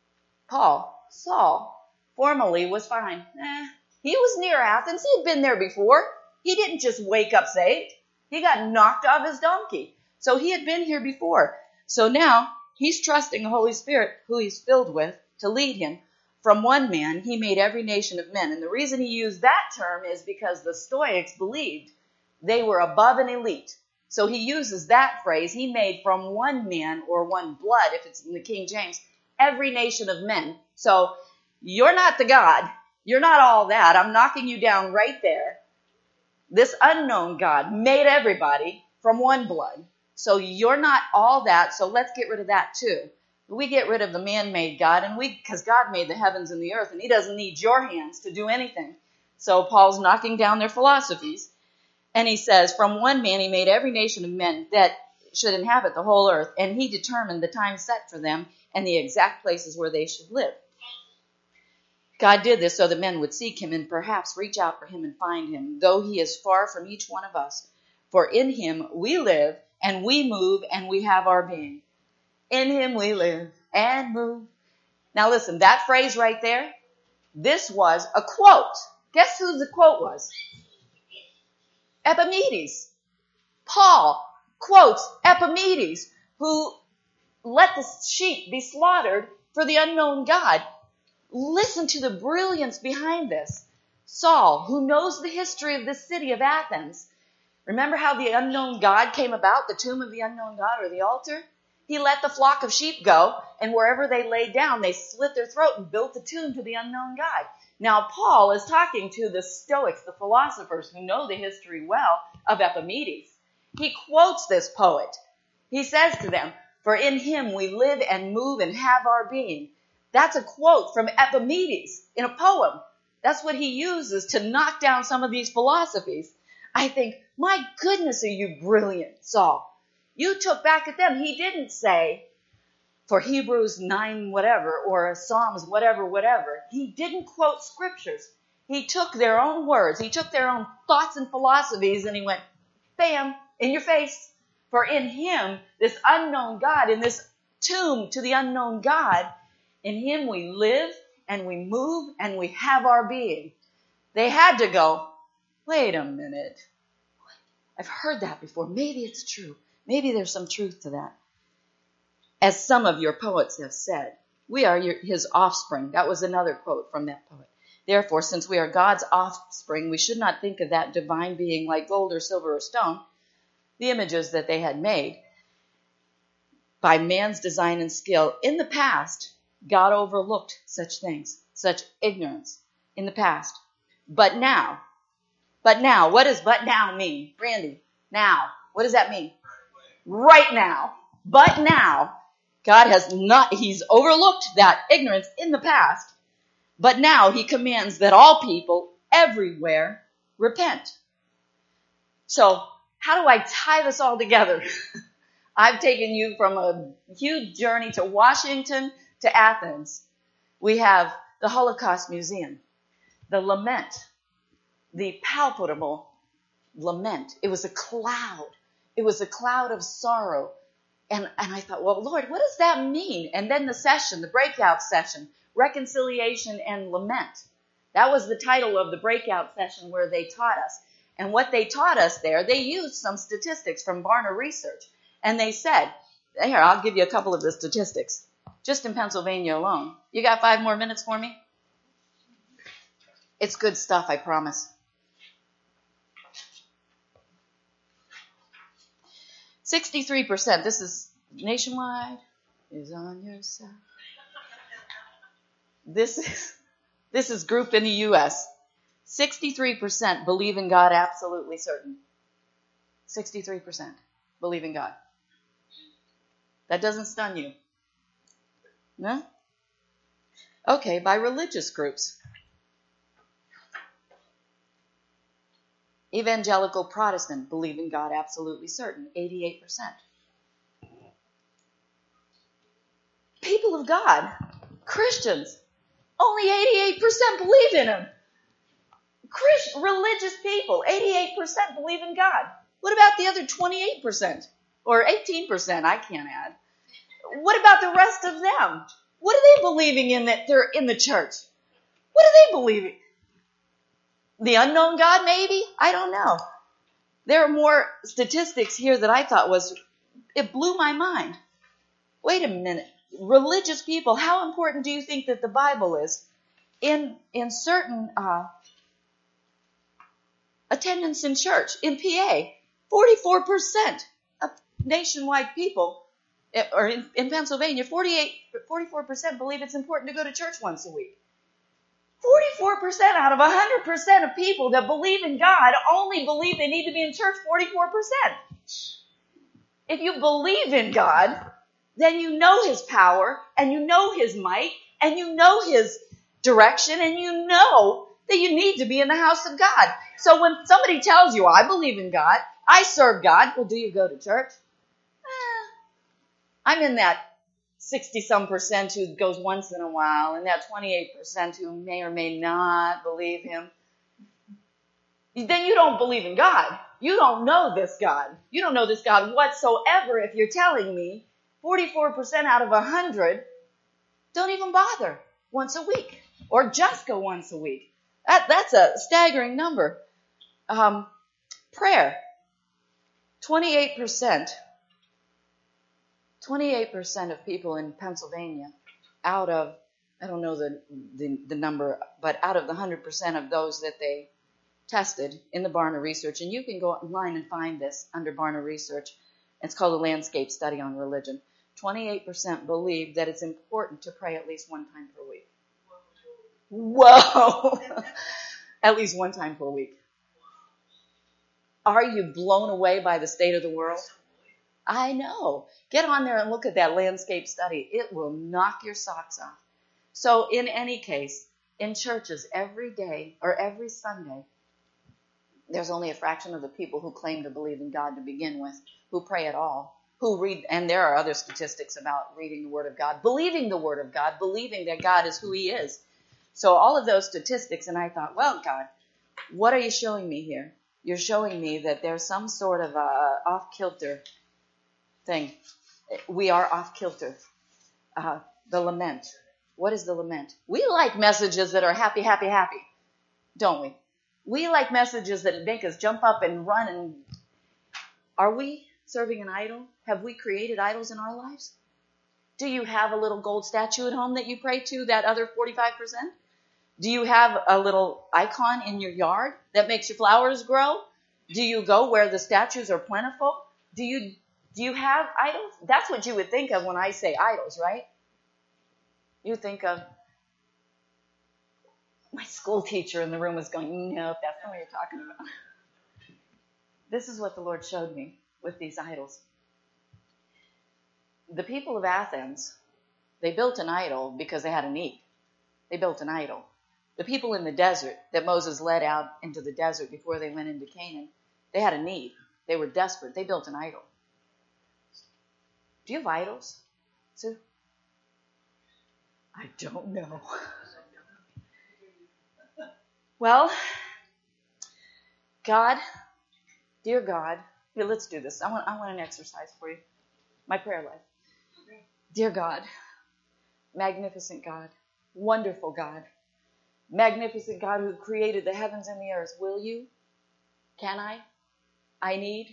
Saul, formerly was fine. He was near Athens. He had been there before. He didn't just wake up saved. He got knocked off his donkey. So he had been here before. So now he's trusting the Holy Spirit, who he's filled with, to lead him. From one man, he made every nation of men. And the reason he used that term is because the Stoics believed they were above an elite. So he uses that phrase. He made from one man or one blood, if it's in the King James, every nation of men. So you're not the God. You're not all that. I'm knocking you down right there. This unknown God made everybody from one blood. So you're not all that, so let's get rid of that too. We get rid of the man-made God, and because God made the heavens and the earth, and he doesn't need your hands to do anything. So Paul's knocking down their philosophies, and he says, from one man he made every nation of men that should inhabit the whole earth, and he determined the time set for them and the exact places where they should live. God did this so that men would seek him and perhaps reach out for him and find him, though he is far from each one of us. For in him we live, and we move, and we have our being. In him we live and move. Now listen, that phrase right there, this was a quote. Guess who the quote was? Epimedes. Paul quotes Epimedes, who let the sheep be slaughtered for the unknown God. Listen to the brilliance behind this. Saul, who knows the history of the city of Athens. Remember how the unknown God came about, the tomb of the unknown God or the altar? He let the flock of sheep go, and wherever they laid down, they slit their throat and built a tomb to the unknown God. Now, Paul is talking to the Stoics, the philosophers who know the history well of Epimedes. He quotes this poet. He says to them, for in him we live and move and have our being. That's a quote from Epimedes in a poem. That's what he uses to knock down some of these philosophies. I think, my goodness, are you brilliant, Saul. You took back at them. He didn't say, for Hebrews 9 whatever, or Psalms whatever. He didn't quote scriptures. He took their own words. He took their own thoughts and philosophies, and he went, bam, in your face. For in him, this unknown God, in this tomb to the unknown God, in him we live, and we move, and we have our being. They had to go, wait a minute. I've heard that before. Maybe it's true. Maybe there's some truth to that. As some of your poets have said, we are his offspring. That was another quote from that poet. Therefore, since we are God's offspring, we should not think of that divine being like gold or silver or stone, the images that they had made by man's design and skill. In the past, God overlooked such things, such ignorance in the past. But now, But now, what does but now mean? Brandy, now. What does that mean? Right now. But now, God has not, he's overlooked that ignorance in the past, but now he commands that all people everywhere repent. So, how do I tie this all together? I've taken you from a huge journey to Washington to Athens. We have the Holocaust Museum, the lament, the palpable lament. It was a cloud. It was a cloud of sorrow. And I thought, well, Lord, what does that mean? And then the session, the breakout session, reconciliation and lament. That was the title of the breakout session where they taught us. And what they taught us there, they used some statistics from Barna Research. And they said, here, I'll give you a couple of the statistics, just in Pennsylvania alone. You got 5 more minutes for me? It's good stuff, I promise. 63%, this is nationwide, is on your side. This is group in the U.S. 63% believe in God absolutely certain. 63% believe in God. That doesn't stun you. No? Okay, by religious groups. Evangelical Protestant believe in God absolutely certain, 88%. People of God, Christians, only 88% believe in Him. Religious people, 88% believe in God. What about the other 28%? Or 18%, I can't add. What about the rest of them? What are they believing in that they're in the church? What are they believing? The unknown God, maybe? I don't know. There are more statistics here that I thought it blew my mind. Wait a minute. Religious people, how important do you think that the Bible is? In certain attendance in church, in PA, 44% of nationwide people, or in Pennsylvania, 44% believe it's important to go to church once a week. 44% out of 100% of people that believe in God only believe they need to be in church 44%. If you believe in God, then you know His power, and you know His might, and you know His direction, and you know that you need to be in the house of God. So when somebody tells you, I believe in God, I serve God, well, do you go to church? I'm in that 60-some% who goes once in a while, and that 28% who may or may not believe Him. Then you don't believe in God. You don't know this God. You don't know this God whatsoever if you're telling me 44% out of 100 don't even bother once a week, or just go once a week. That's a staggering number. Prayer, 28% of people in Pennsylvania, out of, I don't know the number, but out of the 100% of those that they tested in the Barna Research, and you can go online and find this under Barna Research. It's called a landscape study on religion. 28% believe that it's important to pray at least one time per week. Whoa! At least one time per week. Are you blown away by the state of the world? I know. Get on there and look at that landscape study. It will knock your socks off. So in any case, in churches every day or every Sunday, there's only a fraction of the people who claim to believe in God to begin with, who pray at all, who read, and there are other statistics about reading the Word of God, believing the Word of God, believing that God is who He is. So all of those statistics, and I thought, well, God, what are you showing me here? You're showing me that there's some sort of off-kilter thing. We are off-kilter. The lament. What is the lament? We like messages that are happy, happy, happy, don't we? We like messages that make us jump up and run. And are we serving an idol? Have we created idols in our lives? Do you have a little gold statue at home that you pray to, that other 45%? Do you have a little icon in your yard that makes your flowers grow? Do you go where the statues are plentiful? Do you have idols? That's what you would think of when I say idols, right? You think of My school teacher in the room was going, no, that's not what you're talking about. This is what the Lord showed me with these idols. The people of Athens, they built an idol because they had a need. They built an idol. The people in the desert that Moses led out into the desert before they went into Canaan, they had a need. They were desperate. They built an idol. Do you have idols, Sue? I don't know. Well, God, dear God, here, let's do this. I want an exercise for you. My prayer life. Dear God, magnificent God, wonderful God, magnificent God who created the heavens and the earth, will you? Can I need?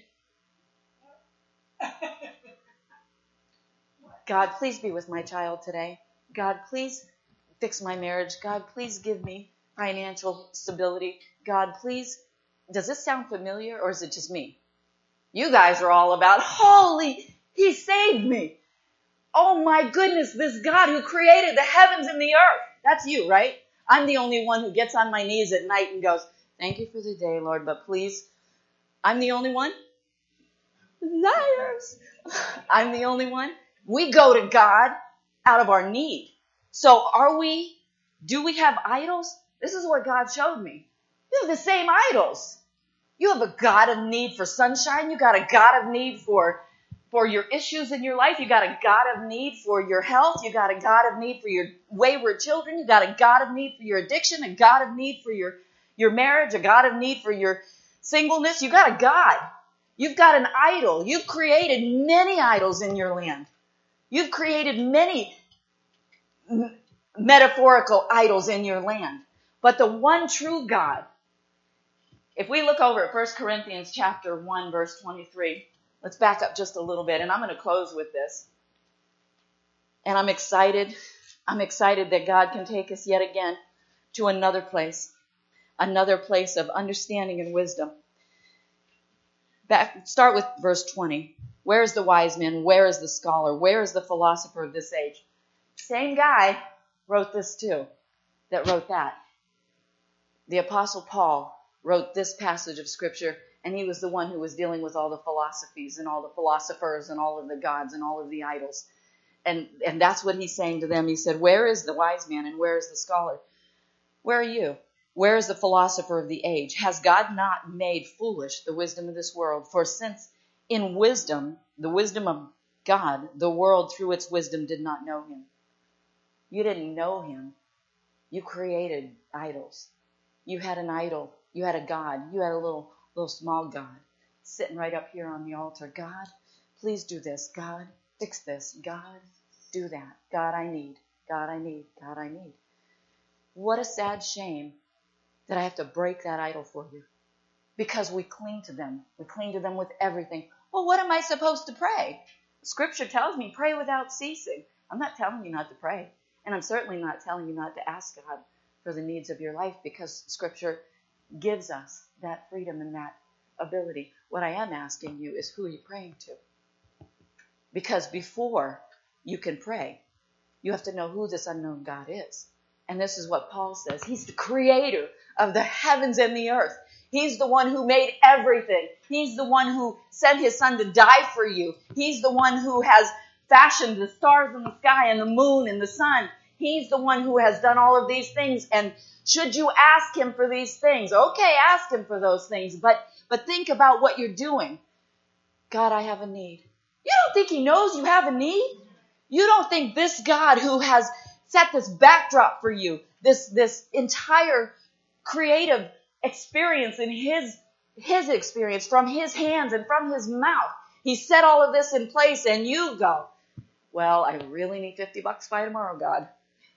God, please be with my child today. God, please fix my marriage. God, please give me financial stability. God, please. Does this sound familiar or is it just me? You guys are all about, holy, he saved me. Oh my goodness, this God who created the heavens and the earth. That's you, right? I'm the only one who gets on my knees at night and goes, thank you for the day, Lord, but please. I'm the only one? Liars. I'm the only one? We go to God out of our need. So do we have idols? This is what God showed me. You have the same idols. You have a God of need for sunshine. You got a God of need for your issues in your life. You got a God of need for your health. You got a God of need for your wayward children. You got a God of need for your addiction, a God of need for your marriage, a God of need for your singleness. You got a God. You've got an idol. You've created many idols in your land. You've created many metaphorical idols in your land. But the one true God, if we look over at 1 Corinthians chapter 1, verse 23, let's back up just a little bit, and I'm going to close with this. And I'm excited. I'm excited that God can take us yet again to another place of understanding and wisdom. Start with verse 20. Where is the wise man? Where is the scholar? Where is the philosopher of this age? Same guy wrote this too, that wrote that. The Apostle Paul wrote this passage of Scripture, and he was the one who was dealing with all the philosophies and all the philosophers and all of the gods and all of the idols. And that's what he's saying to them. He said, where is the wise man and where is the scholar? Where are you? Where is the philosopher of the age? Has God not made foolish the wisdom of this world? For since in wisdom, the wisdom of God, the world through its wisdom did not know him. You didn't know him. You created idols. You had an idol. You had a God. You had a little small God sitting right up here on the altar. God, please do this. God, fix this. God, do that. God, I need. God, I need. God, I need. What a sad shame that I have to break that idol for you. Because we cling to them. We cling to them with everything. Well, what am I supposed to pray? Scripture tells me pray without ceasing. I'm not telling you not to pray. And I'm certainly not telling you not to ask God for the needs of your life, because Scripture gives us that freedom and that ability. What I am asking you is, who are you praying to? Because before you can pray, you have to know who this unknown God is. And this is what Paul says. He's the creator of the heavens and the earth. He's the one who made everything. He's the one who sent his son to die for you. He's the one who has fashioned the stars in the sky and the moon and the sun. He's the one who has done all of these things. And should you ask him for these things? Okay, ask him for those things. But think about what you're doing. God, I have a need. You don't think he knows you have a need? You don't think this God who has set this backdrop for you, this entire creative experience in his experience from his hands and from his mouth, he set all of this in place, and you go, well, I really need $50 by tomorrow, God.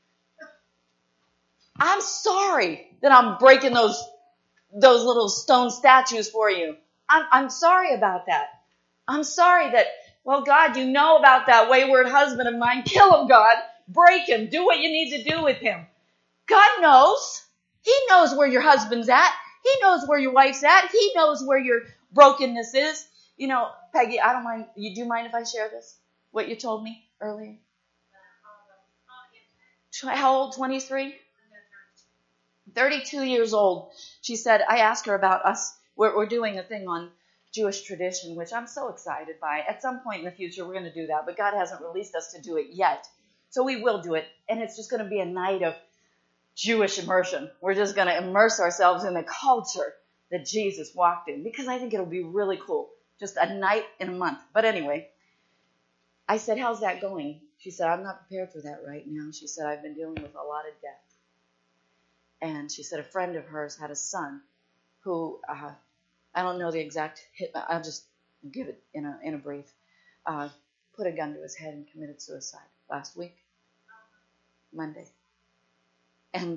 I'm sorry that I'm breaking those little stone statues for you. I'm sorry about that. I'm sorry that, well, God, you know about that wayward husband of mine. Kill him, God. Break him. Do what you need to do with him. God knows. He knows where your husband's at. He knows where your wife's at. He knows where your brokenness is. You know, Peggy, I don't mind. Do you mind if I share this? What you told me earlier? How old? 23? 32 years old. She said, I asked her about us. We're doing a thing on Jewish tradition, which I'm so excited by. At some point in the future, we're going to do that, but God hasn't released us to do it yet. So we will do it, and it's just going to be a night of Jewish immersion. We're just going to immerse ourselves in the culture that Jesus walked in, because I think it'll be really cool. Just a night in a month. But anyway, I said, how's that going? She said, I'm not prepared for that right now. She said, I've been dealing with a lot of death. And she said a friend of hers had a son who, I don't know the exact hit, I'll just give it in a brief, put a gun to his head and committed suicide last week, Monday. And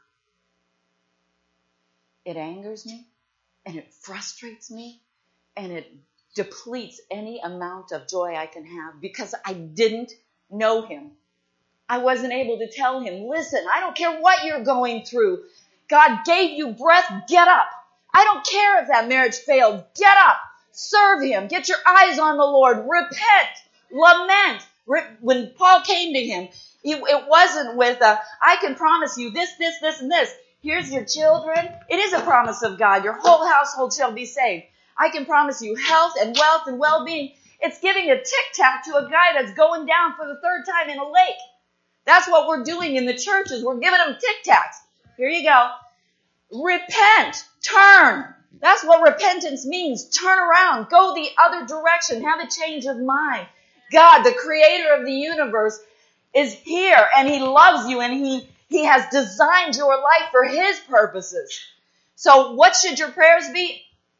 it angers me, and it frustrates me, and it depletes any amount of joy I can have, because I didn't know him. I wasn't able to tell him, listen, I don't care what you're going through. God gave you breath, get up. I don't care if that marriage failed. Get up. Serve him. Get your eyes on the Lord. Repent. Lament. When Paul came to him, it wasn't with, I can promise you this, and this. Here's your children. It is a promise of God. Your whole household shall be saved. I can promise you health and wealth and well-being. It's giving a tic-tac to a guy that's going down for the third time in a lake. That's what we're doing in the churches. We're giving them tic-tacs. Here you go. Repent. Turn. That's what repentance means. Turn around. Go the other direction. Have a change of mind. God, the creator of the universe, is here, and he loves you, and he has designed your life for his purposes. So what should your prayers be?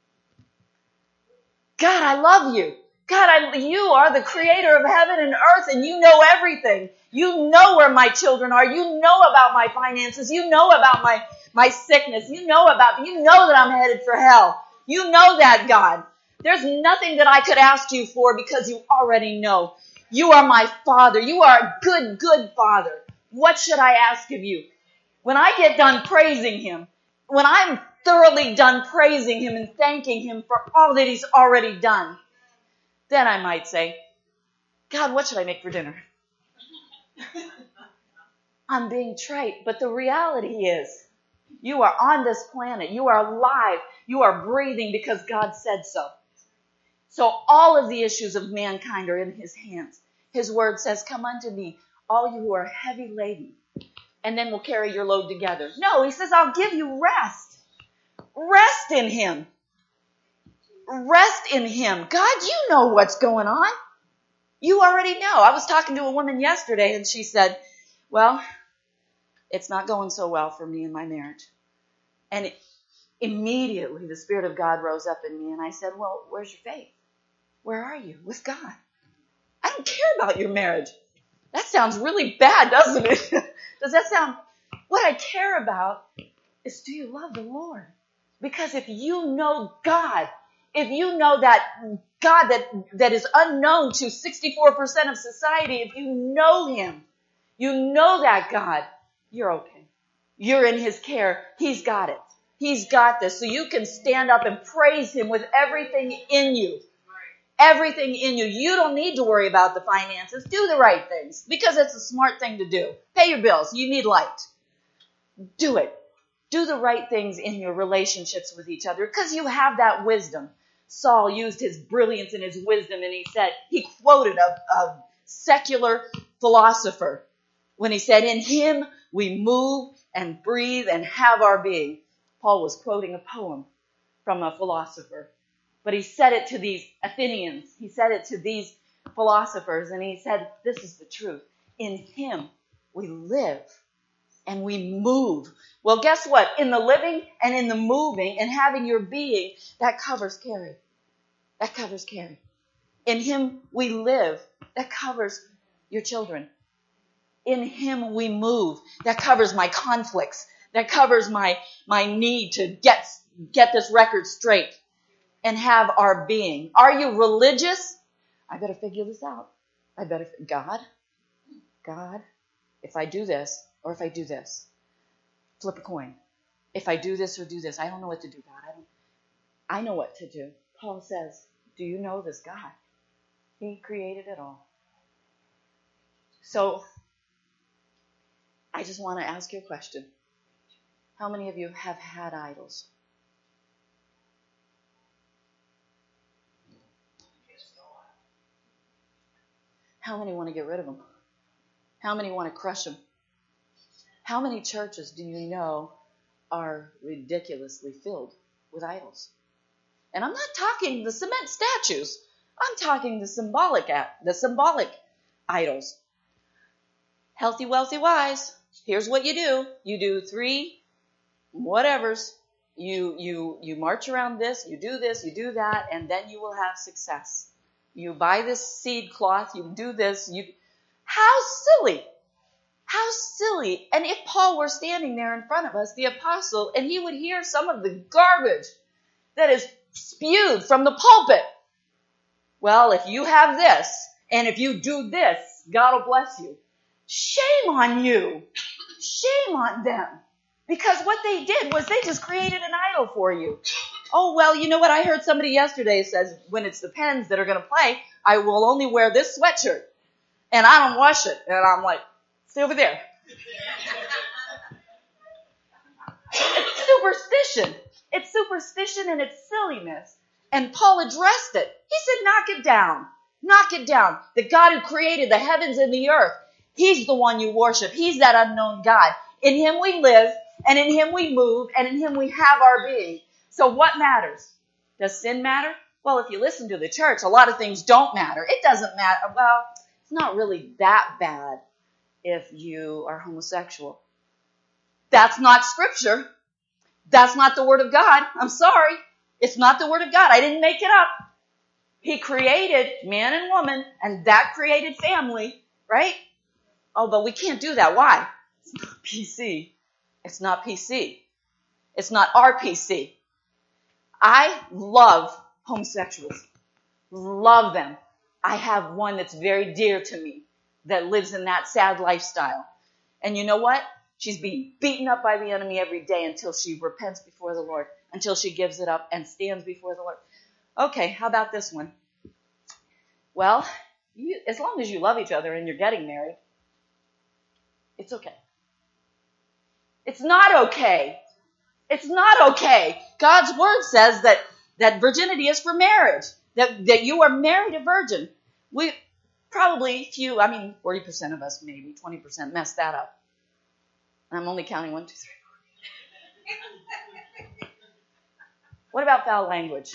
God, I love you. God, you are the creator of heaven and earth, and you know everything. You know where my children are. You know about my finances. You know about my sickness. You know that I'm headed for hell. You know that, God. There's nothing that I could ask you for, because you already know. You are my Father. You are a good, good Father. What should I ask of you? When I get done praising him, when I'm thoroughly done praising him and thanking him for all that he's already done, then I might say, God, what should I make for dinner? I'm being trite, but the reality is, you are on this planet. You are alive. You are breathing because God said so. So all of the issues of mankind are in his hands. His word says, come unto me, all you who are heavy laden, and then we'll carry your load together. No, he says, I'll give you rest. Rest in him. Rest in him. God, you know what's going on. You already know. I was talking to a woman yesterday, and she said, well, it's not going so well for me in my marriage. And immediately the Spirit of God rose up in me, and I said, well, where's your faith? Where are you with God? I don't care about your marriage. That sounds really bad, doesn't it? Does that sound... What I care about is, do you love the Lord? Because if you know God, if you know that God that is unknown to 64% of society, if you know him, you know that God, you're okay. You're in his care. He's got it. He's got this. So you can stand up and praise him with everything in you. Everything in you. You don't need to worry about the finances. Do the right things, because it's a smart thing to do. Pay your bills. You need light. Do it. Do the right things in your relationships with each other, because you have that wisdom. Saul used his brilliance and his wisdom, and he quoted a secular philosopher when he said, in him we move and breathe and have our being. Paul was quoting a poem from a philosopher. But he said it to these Athenians. He said it to these philosophers, and he said, this is the truth. In him we live and we move. Well, guess what? In the living and in the moving and having your being, that covers Carrie. That covers Carrie. In him we live. That covers your children. In him we move. That covers my conflicts. That covers my need to get this record straight and have our being. Are you religious? I better figure this out. God, if I do this or if I do this, flip a coin. If I do this or do this, I don't know what to do, God. I know what to do. Paul says, do you know this God? He created it all. So I just want to ask you a question. How many of you have had idols? How many want to get rid of them? How many want to crush them? How many churches do you know are ridiculously filled with idols? And I'm not talking the cement statues. I'm talking the symbolic idols. Healthy, wealthy, wise. Here's what you do. You do 3 whatevers. You march around this, you do that, and then you will have success. You buy this seed cloth, you do this, how silly. How silly. And if Paul were standing there in front of us, the apostle, and he would hear some of the garbage that is spewed from the pulpit. Well, if you have this, and if you do this, God will bless you. Shame on you. Shame on them. Because what they did was they just created an idol for you. Oh, well, you know what? I heard somebody yesterday says, when it's the Pens that are going to play, I will only wear this sweatshirt. And I don't wash it. And I'm like, stay over there. It's superstition. It's superstition and it's silliness. And Paul addressed it. He said, knock it down. Knock it down. The God who created the heavens and the earth, he's the one you worship. He's that unknown God. In him we live, and in him we move, and in him we have our being. So what matters? Does sin matter? Well, if you listen to the church, a lot of things don't matter. It doesn't matter. Well, it's not really that bad if you are homosexual. That's not scripture. That's not the word of God. I'm sorry. It's not the word of God. I didn't make it up. He created man and woman, and that created family, right? Oh, but we can't do that. Why? It's not PC. It's not PC. It's not RPC. I love homosexuals. Love them. I have one that's very dear to me that lives in that sad lifestyle. And you know what? She's being beaten up by the enemy every day until she repents before the Lord, until she gives it up and stands before the Lord. Okay, how about this one? Well, as long as you love each other and you're getting married, it's okay. It's not okay. It's not okay. God's word says that virginity is for marriage, that you are married a virgin. We probably 40% of us, maybe 20% messed that up. I'm only counting 1, 2, 3, 4. What about foul language?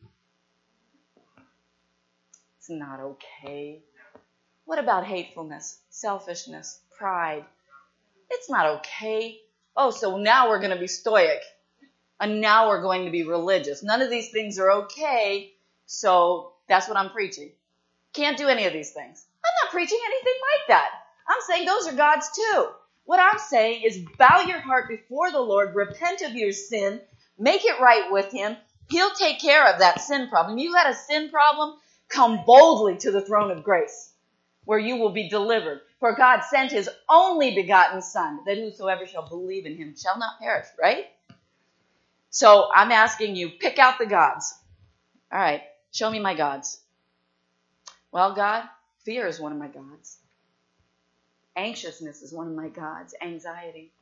It's not okay. What about hatefulness, selfishness, pride? It's not okay. Oh, so now we're going to be stoic. And now we're going to be religious. None of these things are okay. So that's what I'm preaching. Can't do any of these things. I'm not preaching anything like that. I'm saying those are God's too. What I'm saying is bow your heart before the Lord, repent of your sin, make it right with him. He'll take care of that sin problem. You got a sin problem? Come boldly to the throne of grace, where you will be delivered. For God sent his only begotten Son, that whosoever shall believe in him shall not perish, right? So I'm asking you, pick out the gods. All right, show me my gods. Well, God, fear is one of my gods. Anxiousness is one of my gods. Anxiety.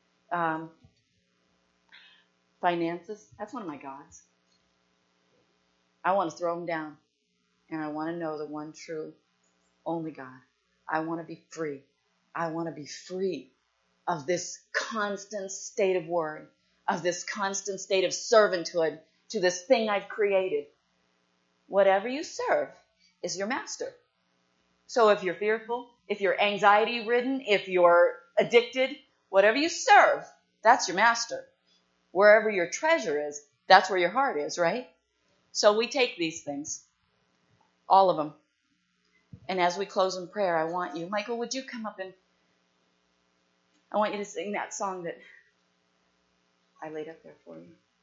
Finances, that's one of my gods. I want to throw them down. And I want to know the one true, only God. I want to be free. I want to be free of this constant state of worry, of this constant state of servanthood to this thing I've created. Whatever you serve is your master. So if you're fearful, if you're anxiety-ridden, if you're addicted, whatever you serve, that's your master. Wherever your treasure is, that's where your heart is, right? So we take these things, all of them. And as we close in prayer, I want you, Michael, would you come up and I want you to sing that song that I laid up there for you.